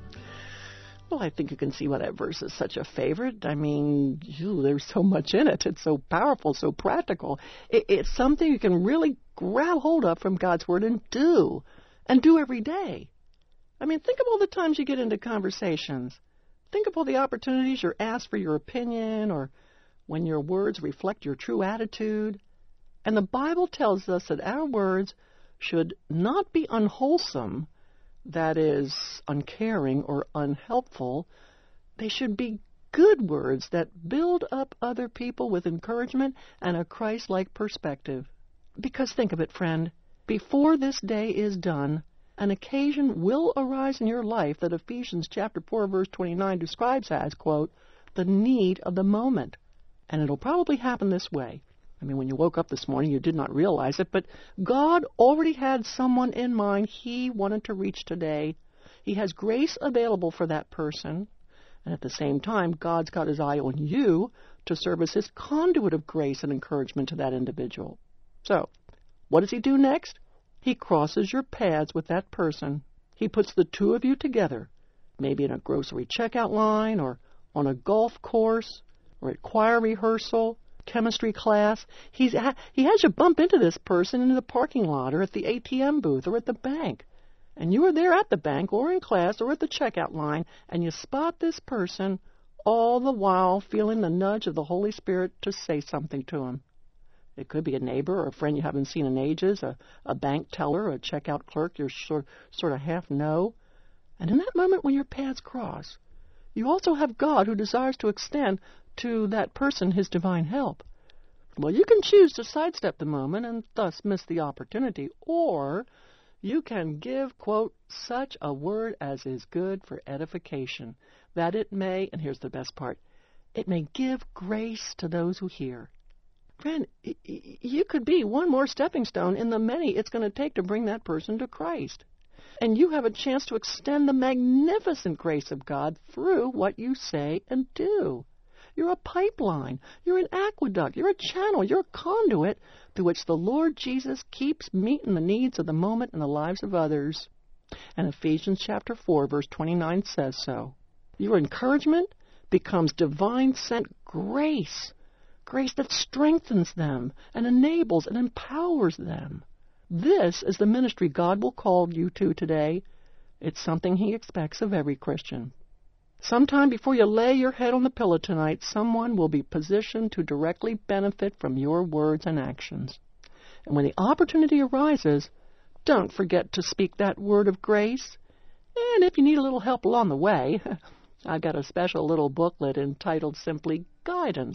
Well, I think you can see why that verse is such a favorite. I mean, ew, there's so much in it. It's so powerful, so practical. It, it's something you can really grab hold of from God's Word and do, and do every day. I mean, think of all the times you get into conversations. Think of all the opportunities you're asked for your opinion, or when your words reflect your true attitude. And the Bible tells us that our words should not be unwholesome, that is, uncaring or unhelpful. They should be good words that build up other people with encouragement and a Christ-like perspective. Because think of it, friend, before this day is done, an occasion will arise in your life that Ephesians chapter four, verse twenty-nine describes as, quote, the need of the moment. And it'll probably happen this way. I mean, when you woke up this morning, you did not realize it, but God already had someone in mind He wanted to reach today. He has grace available for that person. And at the same time, God's got His eye on you to serve as His conduit of grace and encouragement to that individual. So, what does He do next? He crosses your paths with that person. He puts the two of you together, maybe in a grocery checkout line or on a golf course or at choir rehearsal, chemistry class. He's ha- he has you bump into this person in the parking lot or at the A T M booth or at the bank. And you are there at the bank or in class or at the checkout line, and you spot this person, all the while feeling the nudge of the Holy Spirit to say something to him. It could be a neighbor or a friend you haven't seen in ages, a, a bank teller, a checkout clerk you're sort, sort of half know. And in that moment when your paths cross, you also have God who desires to extend to that person His divine help. Well, you can choose to sidestep the moment and thus miss the opportunity, or you can give, quote, such a word as is good for edification, that it may, and here's the best part, it may give grace to those who hear. Friend, you could be one more stepping stone in the many it's going to take to bring that person to Christ. And you have a chance to extend the magnificent grace of God through what you say and do. You're a pipeline. You're an aqueduct. You're a channel. You're a conduit through which the Lord Jesus keeps meeting the needs of the moment in the lives of others. And Ephesians chapter four, verse twenty-nine says so. Your encouragement becomes divine sent grace. Grace that strengthens them and enables and empowers them. This is the ministry God will call you to today. It's something He expects of every Christian. Sometime before you lay your head on the pillow tonight, someone will be positioned to directly benefit from your words and actions. And when the opportunity arises, don't forget to speak that word of grace. And if you need a little help along the way, I've got a special little booklet entitled simply Guidance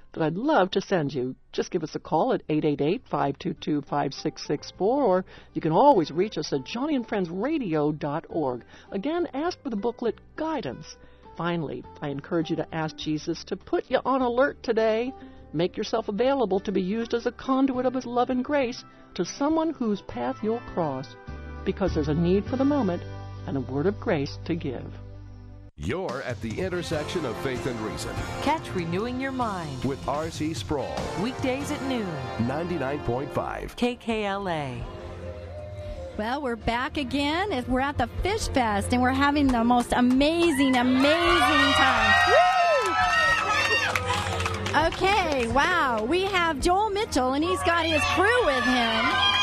that I'd love to send you. Just give us a call at eight eight eight, five two two, five six six four, or you can always reach us at johnny and friends radio dot org. Again, ask for the booklet Guidance. Finally, I encourage you to ask Jesus to put you on alert today. Make yourself available to be used as a conduit of His love and grace to someone whose path you'll cross, because there's a need for the moment and a word of grace to give. You're at the intersection of faith and reason. Catch Renewing Your Mind with R C Sproul. Weekdays at noon. ninety-nine point five. K K L A. Well, we're back again. We're at the Fish Fest, and we're having the most amazing, amazing time. Woo! Okay, wow. We have Joel Mitchell, and he's got his crew with him.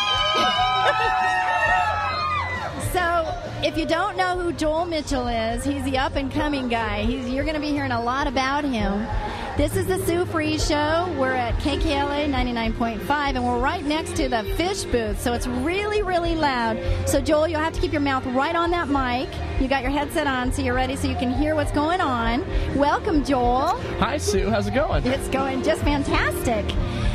So, if you don't know who Joel Mitchell is, he's the up-and-coming guy. He's, you're going to be hearing a lot about him. This is the Sue Fries Show. We're at K K L A ninety-nine point five, and we're right next to the fish booth, so it's really, really loud. So, Joel, you'll have to keep your mouth right on that mic. You got your headset on, so you're ready so you can hear what's going on. Welcome, Joel. Hi, Sue. How's it going? It's going just fantastic.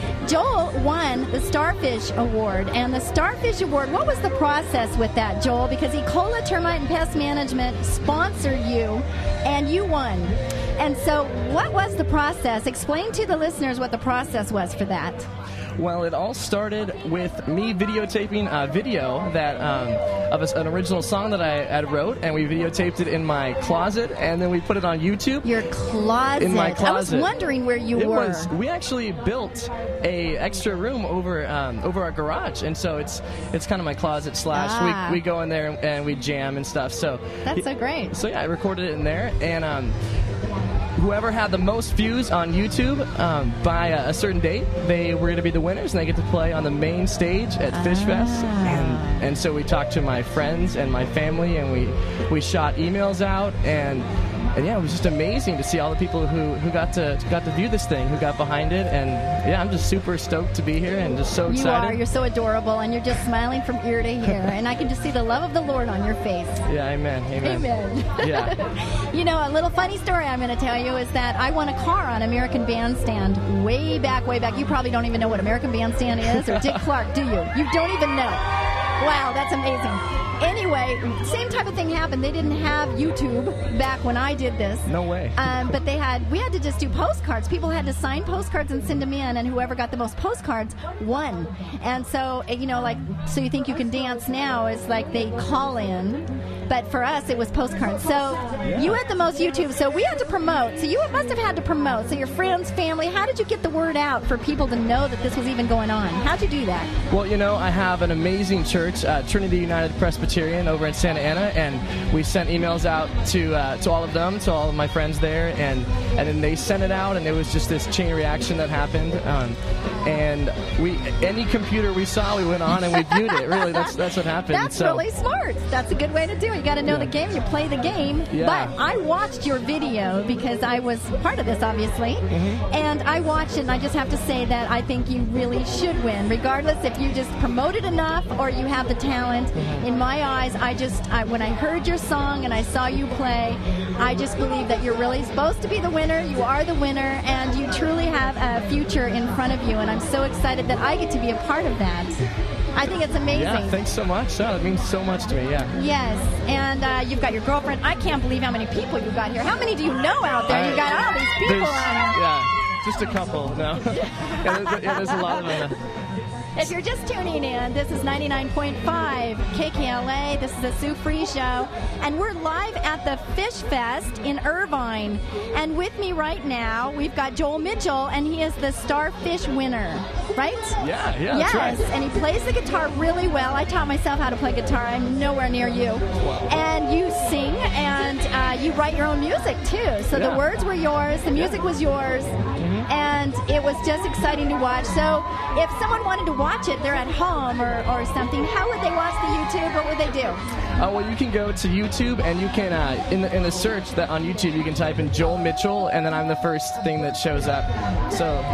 Joel won the Starfish Award, and the Starfish Award, what was the process with that, Joel? Because Ecola Termite and Pest Management sponsored you, and you won. And so what was the process? Explain to the listeners what the process was for that. Well, it all started with me videotaping a video that um, of a, an original song that I had wrote, and we videotaped it in my closet, and then we put it on YouTube. Your closet. In my closet. I was wondering where you it were. Was, we actually built a extra room over um, over our garage, and so it's it's kind of my closet slash. Ah. We we go in there and, and we jam and stuff. So that's so great. So yeah, I recorded it in there, and um, whoever had the most views on YouTube um, by a, a certain date, they were going to be the winners, and they get to play on the main stage at Fish Fest. Ah. And, and so we talked to my friends and my family, and we, we shot emails out, and and yeah, it was just amazing to see all the people who, who got to got to view this thing, who got behind it, and yeah, I'm just super stoked to be here and just so excited. You are. You're so adorable, and you're just smiling from ear to ear, and I can just see the love of the Lord on your face. Yeah, amen, amen. Amen. Yeah. You know, a little funny story I'm going to tell you is that I won a car on American Bandstand way back, way back. You probably don't even know what American Bandstand is, or Dick Clark, do you? You don't even know. Wow, that's amazing. Anyway, same type of thing happened. They didn't have YouTube back when I did this. No way. Um, but they had, we had to just do postcards. People had to sign postcards and send them in, and whoever got the most postcards won. And so, you know, like, so you think you can dance now is like they call in. But for us, it was postcards. So yeah. You had the most YouTube, so we had to promote. So you must have had to promote. So your friends, family, how did you get the word out for people to know that this was even going on? How'd you do that? Well, you know, I have an amazing church, uh, Trinity United Presbyterian over in Santa Ana, and we sent emails out to uh, to all of them, to all of my friends there, and, and then they sent it out, and it was just this chain reaction that happened. Um, and we any computer we saw, we went on and we viewed it. Really, that's that's what happened. That's so, really smart. That's a good way to do it. You got to know yeah. the game. You play the game. Yeah. But I watched your video because I was part of this, obviously. Mm-hmm. And I watched it, and I just have to say that I think you really should win, regardless if you just promote it enough or you have the talent. Mm-hmm. In my eyes, I just, I, when I heard your song and I saw you play, I just believe that you're really supposed to be the winner. You are the winner, and you truly have a future in front of you. And I'm so excited that I get to be a part of that. I think it's amazing. Yeah, thanks so much. Oh, it means so much to me, yeah. Yes, and uh, you've got your girlfriend. I can't believe how many people you got here. How many do you know out there? I, You got all these people there's- on here. Yeah, just a couple, no. yeah, there's, yeah, there's a lot of them. If you're just tuning in, this is ninety-nine point five K K L A. This is the Sue Fries Show, and we're live at the Fish Fest in Irvine. And with me right now, we've got Joel Mitchell, and he is the Starfish winner, right? Yeah, yeah, Yes, that's right. and he plays the guitar really well. I taught myself how to play guitar. I'm nowhere near you. And you sing, and uh, you write your own music, too. So Yeah. the words were yours, the music was yours, and it was just exciting to watch. So if someone wanted to watch it, they're at home or, or something, how would they watch the YouTube? What would they do? Uh, well, you can go to YouTube, and you can, uh, in the in the search that on YouTube, you can type in Joel Mitchell, and then I'm the first thing that shows up. So, yeah.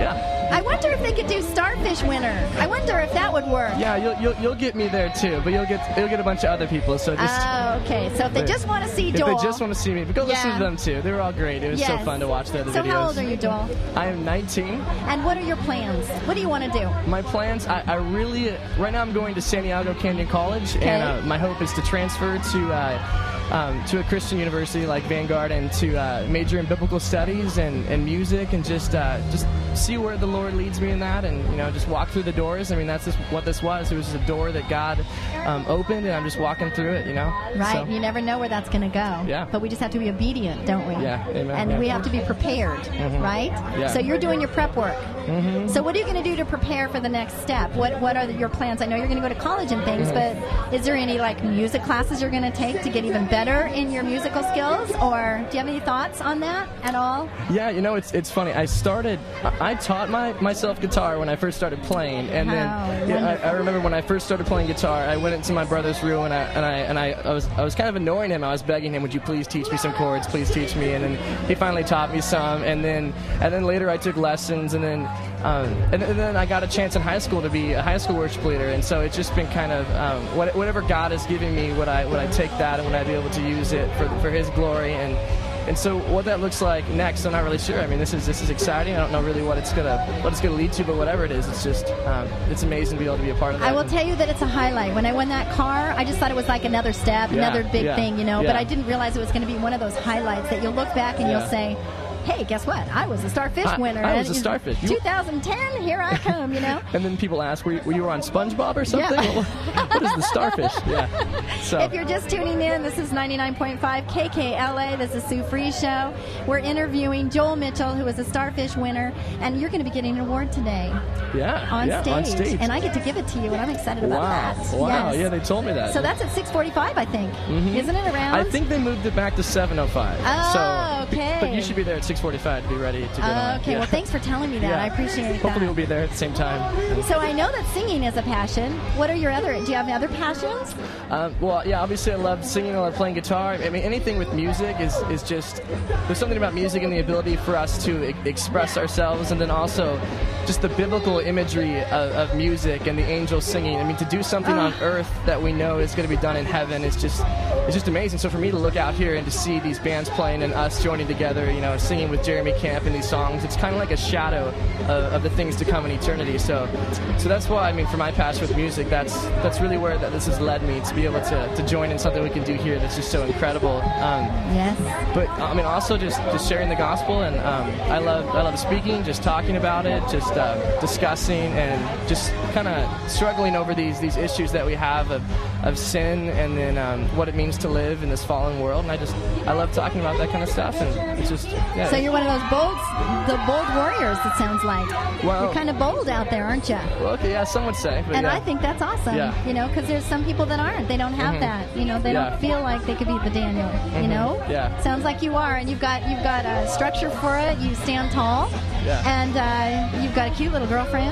I wonder if they could do Starfish Winner. I wonder if that would work. Yeah, you'll, you'll you'll get me there too, but you'll get you'll get a bunch of other people. So just Oh, okay. So if they just want to see if Joel. they just want to see me, but go listen Yeah. to them too. They were all great. It was so Yes. fun to watch the other So videos. how old are you, Joel? I am nineteen. And what are your plans? What do you want to do? My plans, I, I really, right now I'm going to Santiago Canyon College, Okay. and uh, my hope is to transfer to uh, um, to a Christian university like Vanguard and to uh, major in biblical studies and, and music and just uh, just see where the Lord leads me in that, and you know, just walk through the doors. I mean, that's just what this was. It was just a door that God um, opened, and I'm just walking through it, you know. Right. So, You never know where that's going to go. Yeah. But we just have to be obedient, don't we? Yeah, amen, And yeah. we have to be prepared, Mhm. right? Yeah. So you're doing your prep work. Mhm. So what are you going to do to prepare for the next step? What What are your plans? I know you're going to go to college and things, Mhm. but is there any like music classes you're going to take to get even better in your musical skills? Or do you have any thoughts on that at all? Yeah, you know, it's it's funny. I started, I I taught my myself guitar when I first started playing, and then How yeah, I, I remember when I first started playing guitar, I went into my brother's room and I and I and I, I was I was kind of annoying him. I was begging him, "Would you please teach me some chords? Please teach me." And then he finally taught me some, and then and then later I took lessons, and then um, and, and then I got a chance in high school to be a high school worship leader, and so it's just been kind of um, what, whatever God is giving me, would I would I take that and would I be able to use it for for His glory and. And so, what that looks like next, I'm not really sure. I mean, this is this is exciting. I don't know really what it's gonna what it's gonna lead to, but whatever it is, it's just um, it's amazing to be able to be a part of that. I will tell you that it's a highlight. When I won that car, I just thought it was like another step, Yeah, another big yeah, thing, you know. yeah. But I didn't realize it was going to be one of those highlights that you'll look back and Yeah. you'll say, "Hey, guess what? I was a Starfish I- winner." I was And, a you know, Starfish. You- twenty ten, here I come, you know. And then people ask, were you, were you on SpongeBob or something? Yeah. What, what is the Starfish? Yeah. So. If you're just tuning in, this is ninety-nine point five K K L A. This is Sue Free Show. We're interviewing Joel Mitchell, who is a Starfish winner, and you're going to be getting an award today. Yeah, On, yeah, stage. on stage. And I get to give it to you, and I'm excited about Wow. that. Wow. Yes. Yeah, they told me that. So that's at six forty-five, I think. Mhm. Isn't it around? I think they moved it back to seven oh five. Oh, so, okay. But you should be there at six forty-five to be ready to get on. Okay, Yeah. well, thanks for telling me that. Yeah. I appreciate Hopefully that. we'll be there at the same time. So I know that singing is a passion. What are your other, do you have other passions? Um, well, yeah, obviously I love singing, I love playing guitar. I mean, anything with music is, is just, there's something about music and the ability for us to e- express ourselves, and then also just the biblical imagery of, of music and the angels singing. I mean, to do something on earth that we know is going to be done in heaven is just, it's just amazing. So for me to look out here and to see these bands playing and us joining together, you know, singing with Jeremy Camp in these songs, it's kind of like a shadow of, of the things to come in eternity. So, so that's why, I mean, for my passion with music, that's that's really where that this has led me, to be able to, to join in something we can do here that's just so incredible. Um, yes. But I mean, also just, just sharing the gospel, and um, I love I love speaking, just talking about it, just uh, discussing, and just kind of struggling over these these issues that we have of, of sin, and then um, what it means to live in this fallen world. And I just I love talking about that kind of stuff, and it's just yeah. So you're one of those bold, the bold warriors, it sounds like. Well- you're kind of bold out there, aren't you? Well, okay, yeah, some would say. But And yeah. I think that's awesome. Yeah. You know, because there's some people that aren't. They don't have Mhm. that. You know, they Yeah. don't feel like they could be the Daniel. You Mhm. know. Yeah. Sounds like you are, and you've got you've got a structure for it. You stand tall. Yeah. And uh, you've got a cute little girlfriend.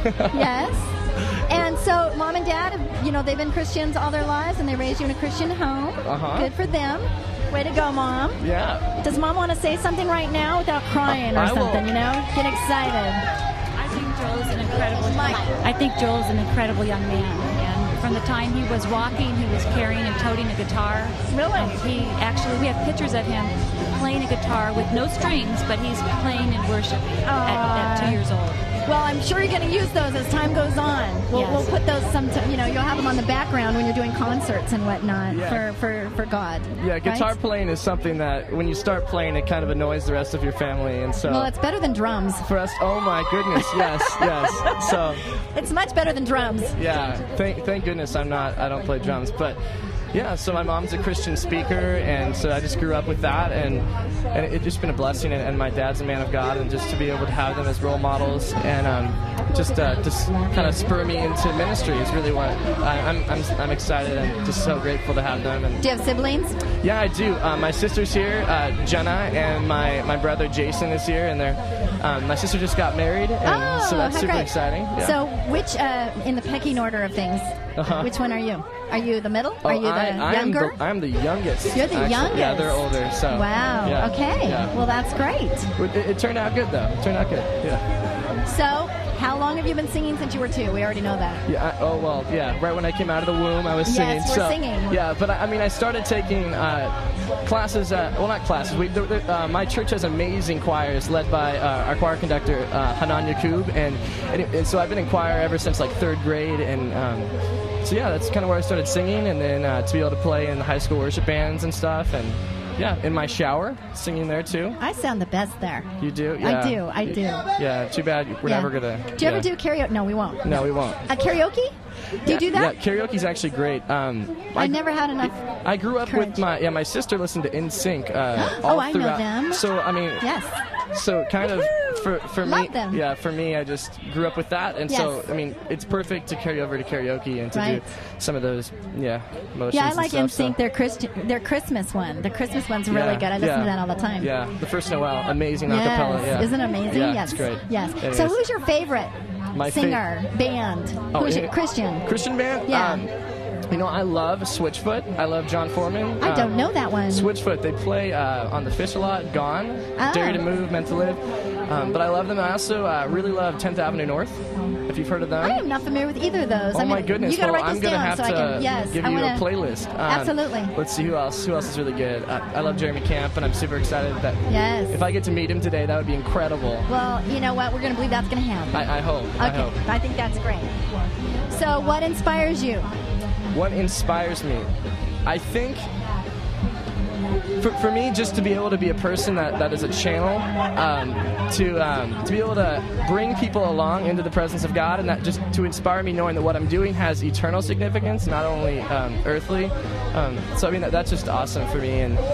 Yes. And so, mom and dad, you know, they've been Christians all their lives, and they raised you in a Christian home. Uh-huh. Good for them. Way to go, mom. Yeah. Does mom want to say something right now without crying or I will. something? You know, get excited. I think Joel is an incredible. I think Joel is an incredible young man, and from the time he was walking, he was carrying and toting a guitar. Really? And he actually, we have pictures of him playing a guitar with no strings, but he's playing in worship at, at two years old. Well, I'm sure you're going to use those as time goes on. We'll, Yes. we'll put those some, you know, you'll have them on the background when you're doing concerts and whatnot Yeah. for, for, for God. Yeah, guitar right? playing is something that when you start playing, it kind of annoys the rest of your family, and so Well, it's better than drums. for us, oh my goodness, yes, yes. So It's much better than drums. yeah, thank thank goodness I'm not I don't play drums, but yeah. So my mom's a Christian speaker, and so I just grew up with that, and and it's just been a blessing. And, and my dad's a man of God, and just to be able to have them as role models, and um, just uh, just kind of spur me into ministry is really what I, I'm I'm I'm excited and just so grateful to have them. And Do you have siblings? yeah, I do. Um, my sister's here, uh, Jenna, and my, my brother Jason is here, and they're um, my sister just got married, and Oh, so that's how super great. exciting. Yeah. So, which, uh, in the pecking order of things, Uh-huh. which one are you? Are you the middle? Oh, are you the I, I younger? Am the, I'm the youngest. You're the actually. youngest. Yeah, they're older. So Wow. yeah, Okay. yeah. Well, that's great. It, it turned out good though. It turned out good. Yeah. So, how long have you been singing since you were two? We already know that. Yeah. I, oh well. Yeah. Right when I came out of the womb, I was singing. Yes, we're so, singing. Yeah, but I, I mean, I started taking uh, classes. Uh, well, not classes. We, the, the, uh, my church has amazing choirs led by uh, our choir conductor uh, Hanan Yakub, and, and, it, and so I've been in choir ever since like third grade, and um, so yeah, that's kind of where I started singing, and then uh, to be able to play in the high school worship bands and stuff, and. Yeah, in my shower, singing there too. I sound the best there. You do? Yeah. I do, I do. Yeah, too bad we're Yeah. never going to... Do you ever do karaoke? No, we won't. No, we won't. A karaoke? Do you do that? Yeah, karaoke's actually great. Um, I never had enough. I grew up courage. with my... Yeah, my sister listened to N Sync uh, Oh, all I know throughout. them. So, I mean... Yes. So, kind of, for, for me... Love them. Yeah, for me, I just grew up with that. And so, Yes. I mean, it's perfect to carry over to karaoke and to Right. do some of those, yeah, motions Yeah, I and like stuff, N Sync. so. Their Christian, their Christmas one. The Christmas one's really Yeah, good. I listen yeah. to that all the time. Yeah, the first Noel, amazing Yes. acapella. Yeah. Isn't it amazing? Yeah, yes. it's great. Yes. It so, is. who's your favorite My fa- singer, band? Oh, who's in- your Christian? Christian band? Yeah. Um, you know, I love Switchfoot. I love John Foreman. I don't Um, know that one. Switchfoot, they play uh, on the Fish a lot, Gone, Ah. Dare to Move, Meant to Live. Um, but I love them. I also uh, really love tenth Avenue North, if you've heard of them. I am not familiar with either of those. Oh I mean, my goodness! You got to well, write I'm this gonna down have so to I can. Yes, give I you wanna, a playlist. Um, Absolutely. Let's see who else. Who else is really good? Uh, I love Jeremy Camp, and I'm super excited that Yes. if I get to meet him today, that would be incredible. Well, you know what? We're going to believe that's going to happen. I, I hope. Okay, I hope. I think that's great. So, what inspires you? What inspires me? I think for, for me, just to be able to be a person that, that is a channel, um, to um, to be able to bring people along into the presence of God, and that just to inspire me knowing that what I'm doing has eternal significance, not only um, earthly. Um, so I mean that, that's just awesome for me, and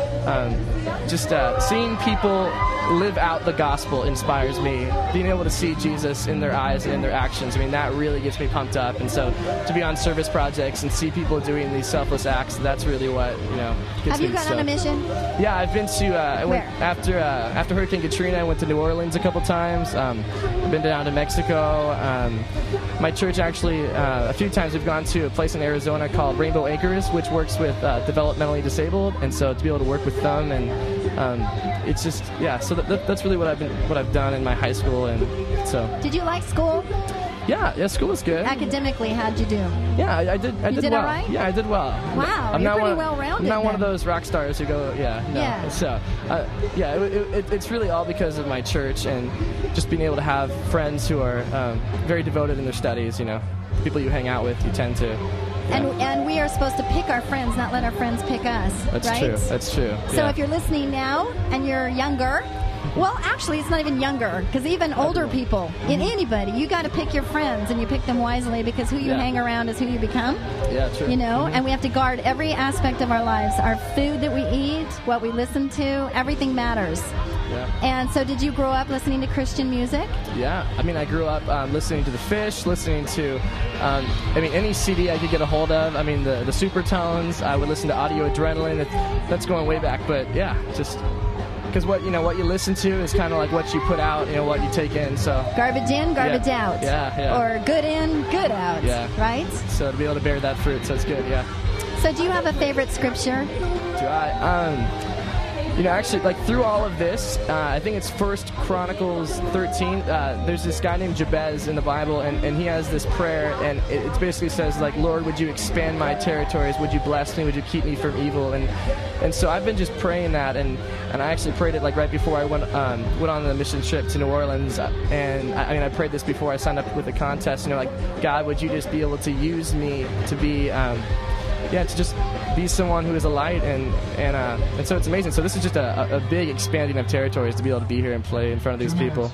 um, just uh, seeing people live out the gospel inspires me. Being able to see Jesus in their eyes and in their actions, I mean that really gets me pumped up. And so to be on service projects and see people doing these selfless acts, that's really what you know gets Have me you gone stoked. on a mission? Yeah, I've been to. Uh, I went Where? after uh, after Hurricane Katrina. I went to New Orleans a couple times. Um, I've been down to Mexico. Um, my church actually uh, a few times we've gone to a place in Arizona called Rainbow Acres, which works with uh, developmentally disabled, and so to be able to work with them, and um, it's just yeah. So that, that, that's really what I've been what I've done in my high school, and so Did you like school? yeah, yeah. School was good. Academically, how'd you do? Yeah, I, I did. I You did, did well. all right? Yeah, I did well. Wow, I'm you're not pretty one of- well-rounded I'm not one of then. those rock stars who go, yeah, no. Yeah. So, uh, yeah, it, it, it's really all because of my church and just being able to have friends who are um, very devoted in their studies. You know, people you hang out with, you tend to. And and we are supposed to pick our friends, not let our friends pick us. That's right? true. That's true. So yeah. if you're listening now and you're younger, well, actually, it's not even younger, because even older people, in anybody, you got to pick your friends, and you pick them wisely, because who you Yeah. hang around is who you become. Yeah, true. You know, Mhm. and we have to guard every aspect of our lives. Our food that we eat, what we listen to, everything matters. Yeah. And so, did you grow up listening to Christian music? Yeah, I mean, I grew up um, listening to The Fish, listening to, um, I mean, any C D I could get a hold of. I mean, the the Supertones. I would listen to Audio Adrenaline. It, that's going way back, but yeah, just because what you know, what you listen to is kind of like what you put out. You know, what you take in. So Garbage in, garbage Yeah. out. Yeah, yeah. Or good in, good out. Yeah. Right? So to be able to bear that fruit, so it's good. Yeah. So, do you have a favorite scripture? Do I? Um, you know, actually, like through all of this, uh, I think it's First Chronicles thirteen. Uh, there's this guy named Jabez in the Bible, and, and he has this prayer, and it, it basically says like, "Lord, would you expand my territories? Would you bless me? Would you keep me from evil?" And and so I've been just praying that, and, and I actually prayed it like right before I went um, went on the mission trip to New Orleans, and I, I mean I prayed this before I signed up with the contest. You know, like God, would you just be able to use me to be um, yeah, to just be someone who is a light, and and uh, and so it's amazing. So this is just a, a big expanding of territories to be able to be here and play in front of these people.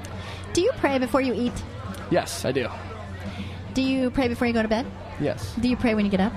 Do you pray before you eat? Yes, I do. Do you pray before you go to bed? Yes. Do you pray when you get up?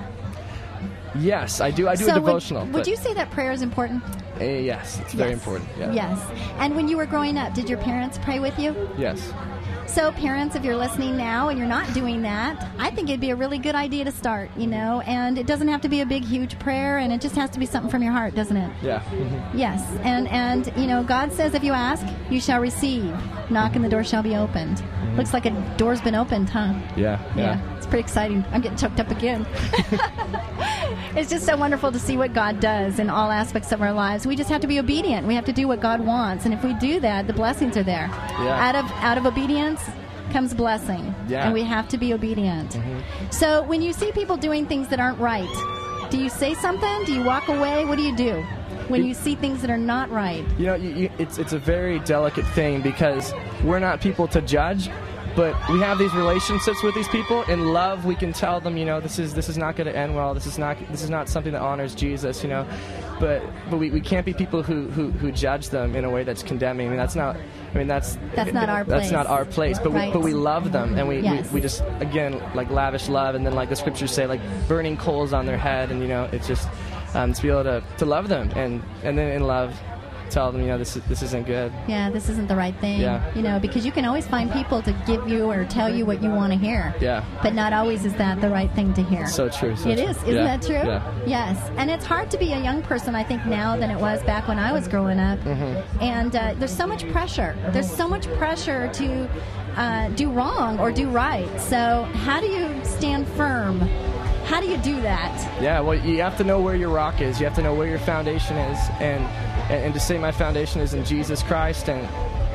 Yes, I do. I do so a devotional. Would, would you say that prayer is important? Uh, yes, it's very Yes. important. Yeah. Yes. And when you were growing up, did your parents pray with you? Yes. So, parents, if you're listening now and you're not doing that, I think it'd be a really good idea to start, you know, and it doesn't have to be a big, huge prayer, and it just has to be something from your heart, doesn't it? Yeah. Mhm. Yes. And, and you know, God says if you ask, you shall receive. Knock and the door shall be opened. Looks like a door's been opened, huh? Yeah. Yeah. It's pretty exciting. I'm getting choked up again. It's just so wonderful to see what God does in all aspects of our lives. We just have to be obedient. We have to do what God wants. And if we do that, the blessings are there. Yeah. Out of out of obedience comes blessing. Yeah. And we have to be obedient. Mm-hmm. So when you see people doing things that aren't right, do you say something? Do you walk away? What do you do when you see things that are not right? You know, you, you, it's it's a very delicate thing because we're not people to judge, but we have these relationships with these people. In love, we can tell them, you know, this is this is not going to end well. This is not this is not something that honors Jesus, you know. But but we, we can't be people who, who, who judge them in a way that's condemning. I mean, that's not. I mean, that's that's not our that's place. not our place. But right. we but we love them, and we, yes. we we just again like lavish love, and then like the scriptures say, like burning coals on their head, and you know, it's just um, to be able to, to love them, and and then in love tell them, you know, this is, this isn't good. Yeah, this isn't the right thing. Yeah. You know, because you can always find people to give you or tell you what you want to hear. Yeah. But not always is that the right thing to hear. So true. So it true. is. Isn't yeah. that true? Yeah. Yes. And it's hard to be a young person, I think, now than it was back when I was growing up. Mm-hmm. And uh, there's so much pressure. There's so much pressure to uh, do wrong or do right. So how do you stand firm? How do you do that? Yeah, well, you have to know where your rock is. You have to know where your foundation is. And and, and to say my foundation is in Jesus Christ, and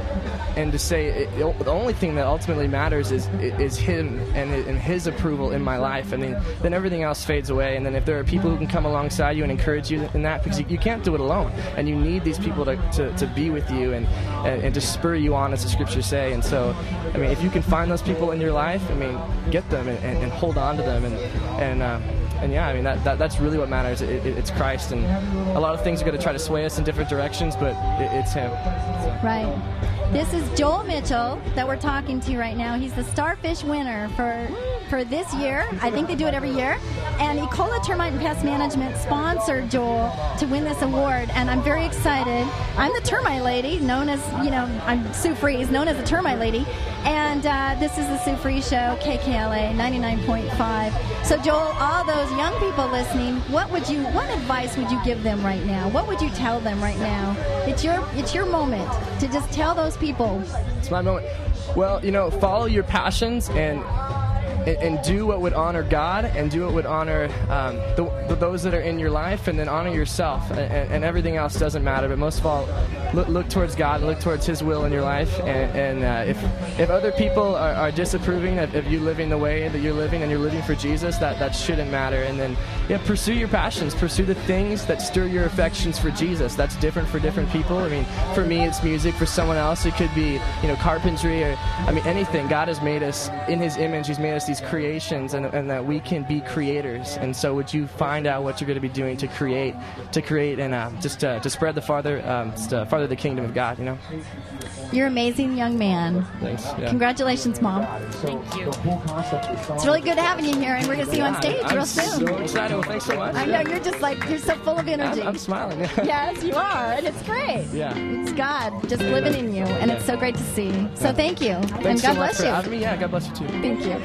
and to say it, it, the only thing that ultimately matters is is Him and, and His approval in my life. And then, then everything else fades away. And then if there are people who can come alongside you and encourage you in that, because you, you can't do it alone. And you need these people to, to, to be with you and, and, and to spur you on, as the scriptures say. And so, I mean, if you can find those people in your life, I mean, get them and, and, and hold on to them. And, and uh, And yeah, I mean, that, that that's really what matters. It, it, it's Christ, and a lot of things are going to try to sway us in different directions, but it, it's Him. Right. This is Joel Mitchell that we're talking to right now. He's the Starfish winner for for this year. I think they do it every year. And Ecola Termite and Pest Management sponsored Joel to win this award, and I'm very excited. I'm the termite lady, known as, you know, I'm Sue Freeze, known as the termite lady. And uh, this is the Sue Freeze Show, K K L A ninety-nine point five. So Joel, all those young people listening, what would you, what advice would you give them right now? What would you tell them right now? It's your, it's your moment to just tell those people. It's my moment. Well, you know, follow your passions and and, and do what would honor God, and do what would honor um, the, the, those that are in your life, and then honor yourself, and, and everything else doesn't matter. But most of all, look, look towards God and look towards His will in your life. And, and uh, if if other people are, are disapproving of, of you living the way that you're living, and you're living for Jesus, that, that shouldn't matter. And then yeah, pursue your passions, pursue the things that stir your affections for Jesus. That's different for different people. I mean, for me, it's music. For someone else, it could be, you know, carpentry, or I mean, anything. God has made us in His image. He's made us these creations, and, and that we can be creators. And so would you find out what you're going to be doing to create to create and uh, just uh, to spread the farther um, just, uh, farther the kingdom of God, you know? You're an amazing young man. Thanks. Yeah. Congratulations, Mom. Thank you. It's really good having you here, and we're going to see you on stage I'm real soon. so excited. Well, thanks so much. I know, you're just like, you're so full of energy. I'm, I'm smiling. Yes, you are, and it's great. Yeah. It's God just living in you, and it's so great to see. So thank you, Thanks and so God much bless for you. having me. Yeah, God bless you too. Thank you.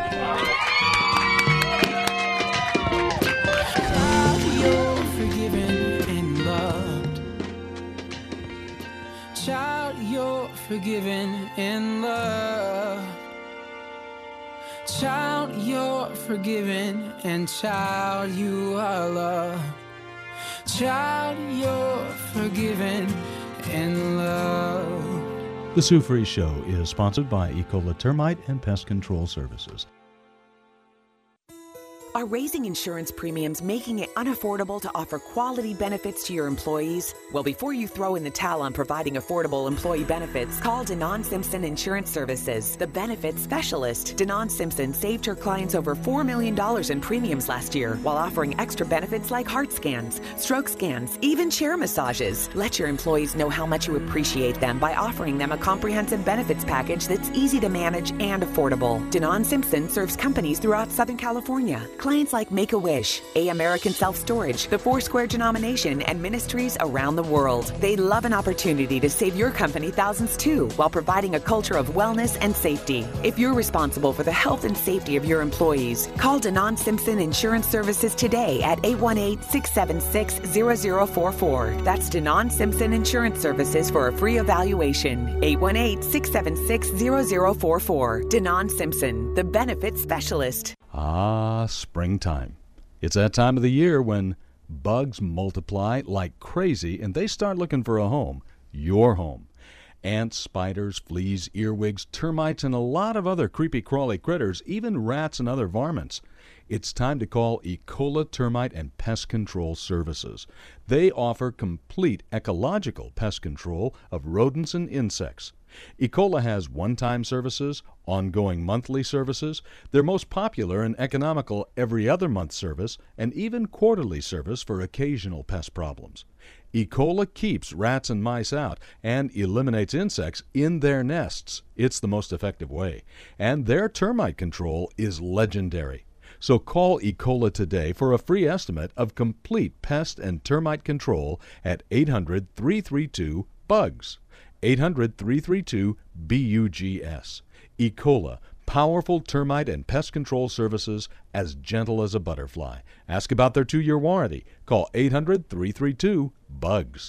You're forgiven and loved. Child, you're forgiven and loved. Child, you're forgiven, and child, you are loved. Child, you're forgiven and loved. The Sue Freeze Show is sponsored by Ecola Termite and Pest Control Services. Are raising insurance premiums making it unaffordable to offer quality benefits to your employees? Well, before you throw in the towel on providing affordable employee benefits, call Denon Simpson Insurance Services, the benefits specialist. Denon Simpson saved her clients over four million dollars in premiums last year while offering extra benefits like heart scans, stroke scans, even chair massages. Let your employees know how much you appreciate them by offering them a comprehensive benefits package that's easy to manage and affordable. Denon Simpson serves companies throughout Southern California. Clients like Make-A-Wish, A American Self-Storage, the Foursquare Denomination, and ministries around the world. They love an opportunity to save your company thousands too, while providing a culture of wellness and safety. If you're responsible for the health and safety of your employees, call Denon Simpson Insurance Services today at eight one eight, six seven six, zero zero four four. That's Denon Simpson Insurance Services for a free evaluation. eight one eight, six seven six, zero zero four four. Denon Simpson, the benefits specialist. Ah, springtime. It's that time of the year when bugs multiply like crazy and they start looking for a home, your home. Ants, spiders, fleas, earwigs, termites, and a lot of other creepy crawly critters, even rats and other varmints. It's time to call Ecola Termite and Pest Control Services. They offer complete ecological pest control of rodents and insects. Ecola has one-time services, ongoing monthly services, their most popular and economical every other month service, and even quarterly service for occasional pest problems. Ecola keeps rats and mice out and eliminates insects in their nests. It's the most effective way. And their termite control is legendary. So call Ecola today for a free estimate of complete pest and termite control at eight hundred, three three two, B U G S. eight hundred, three three two, B U G S. Ecola, powerful termite and pest control services as gentle as a butterfly. Ask about their two-year warranty. Call eight hundred, three three two, B U G S.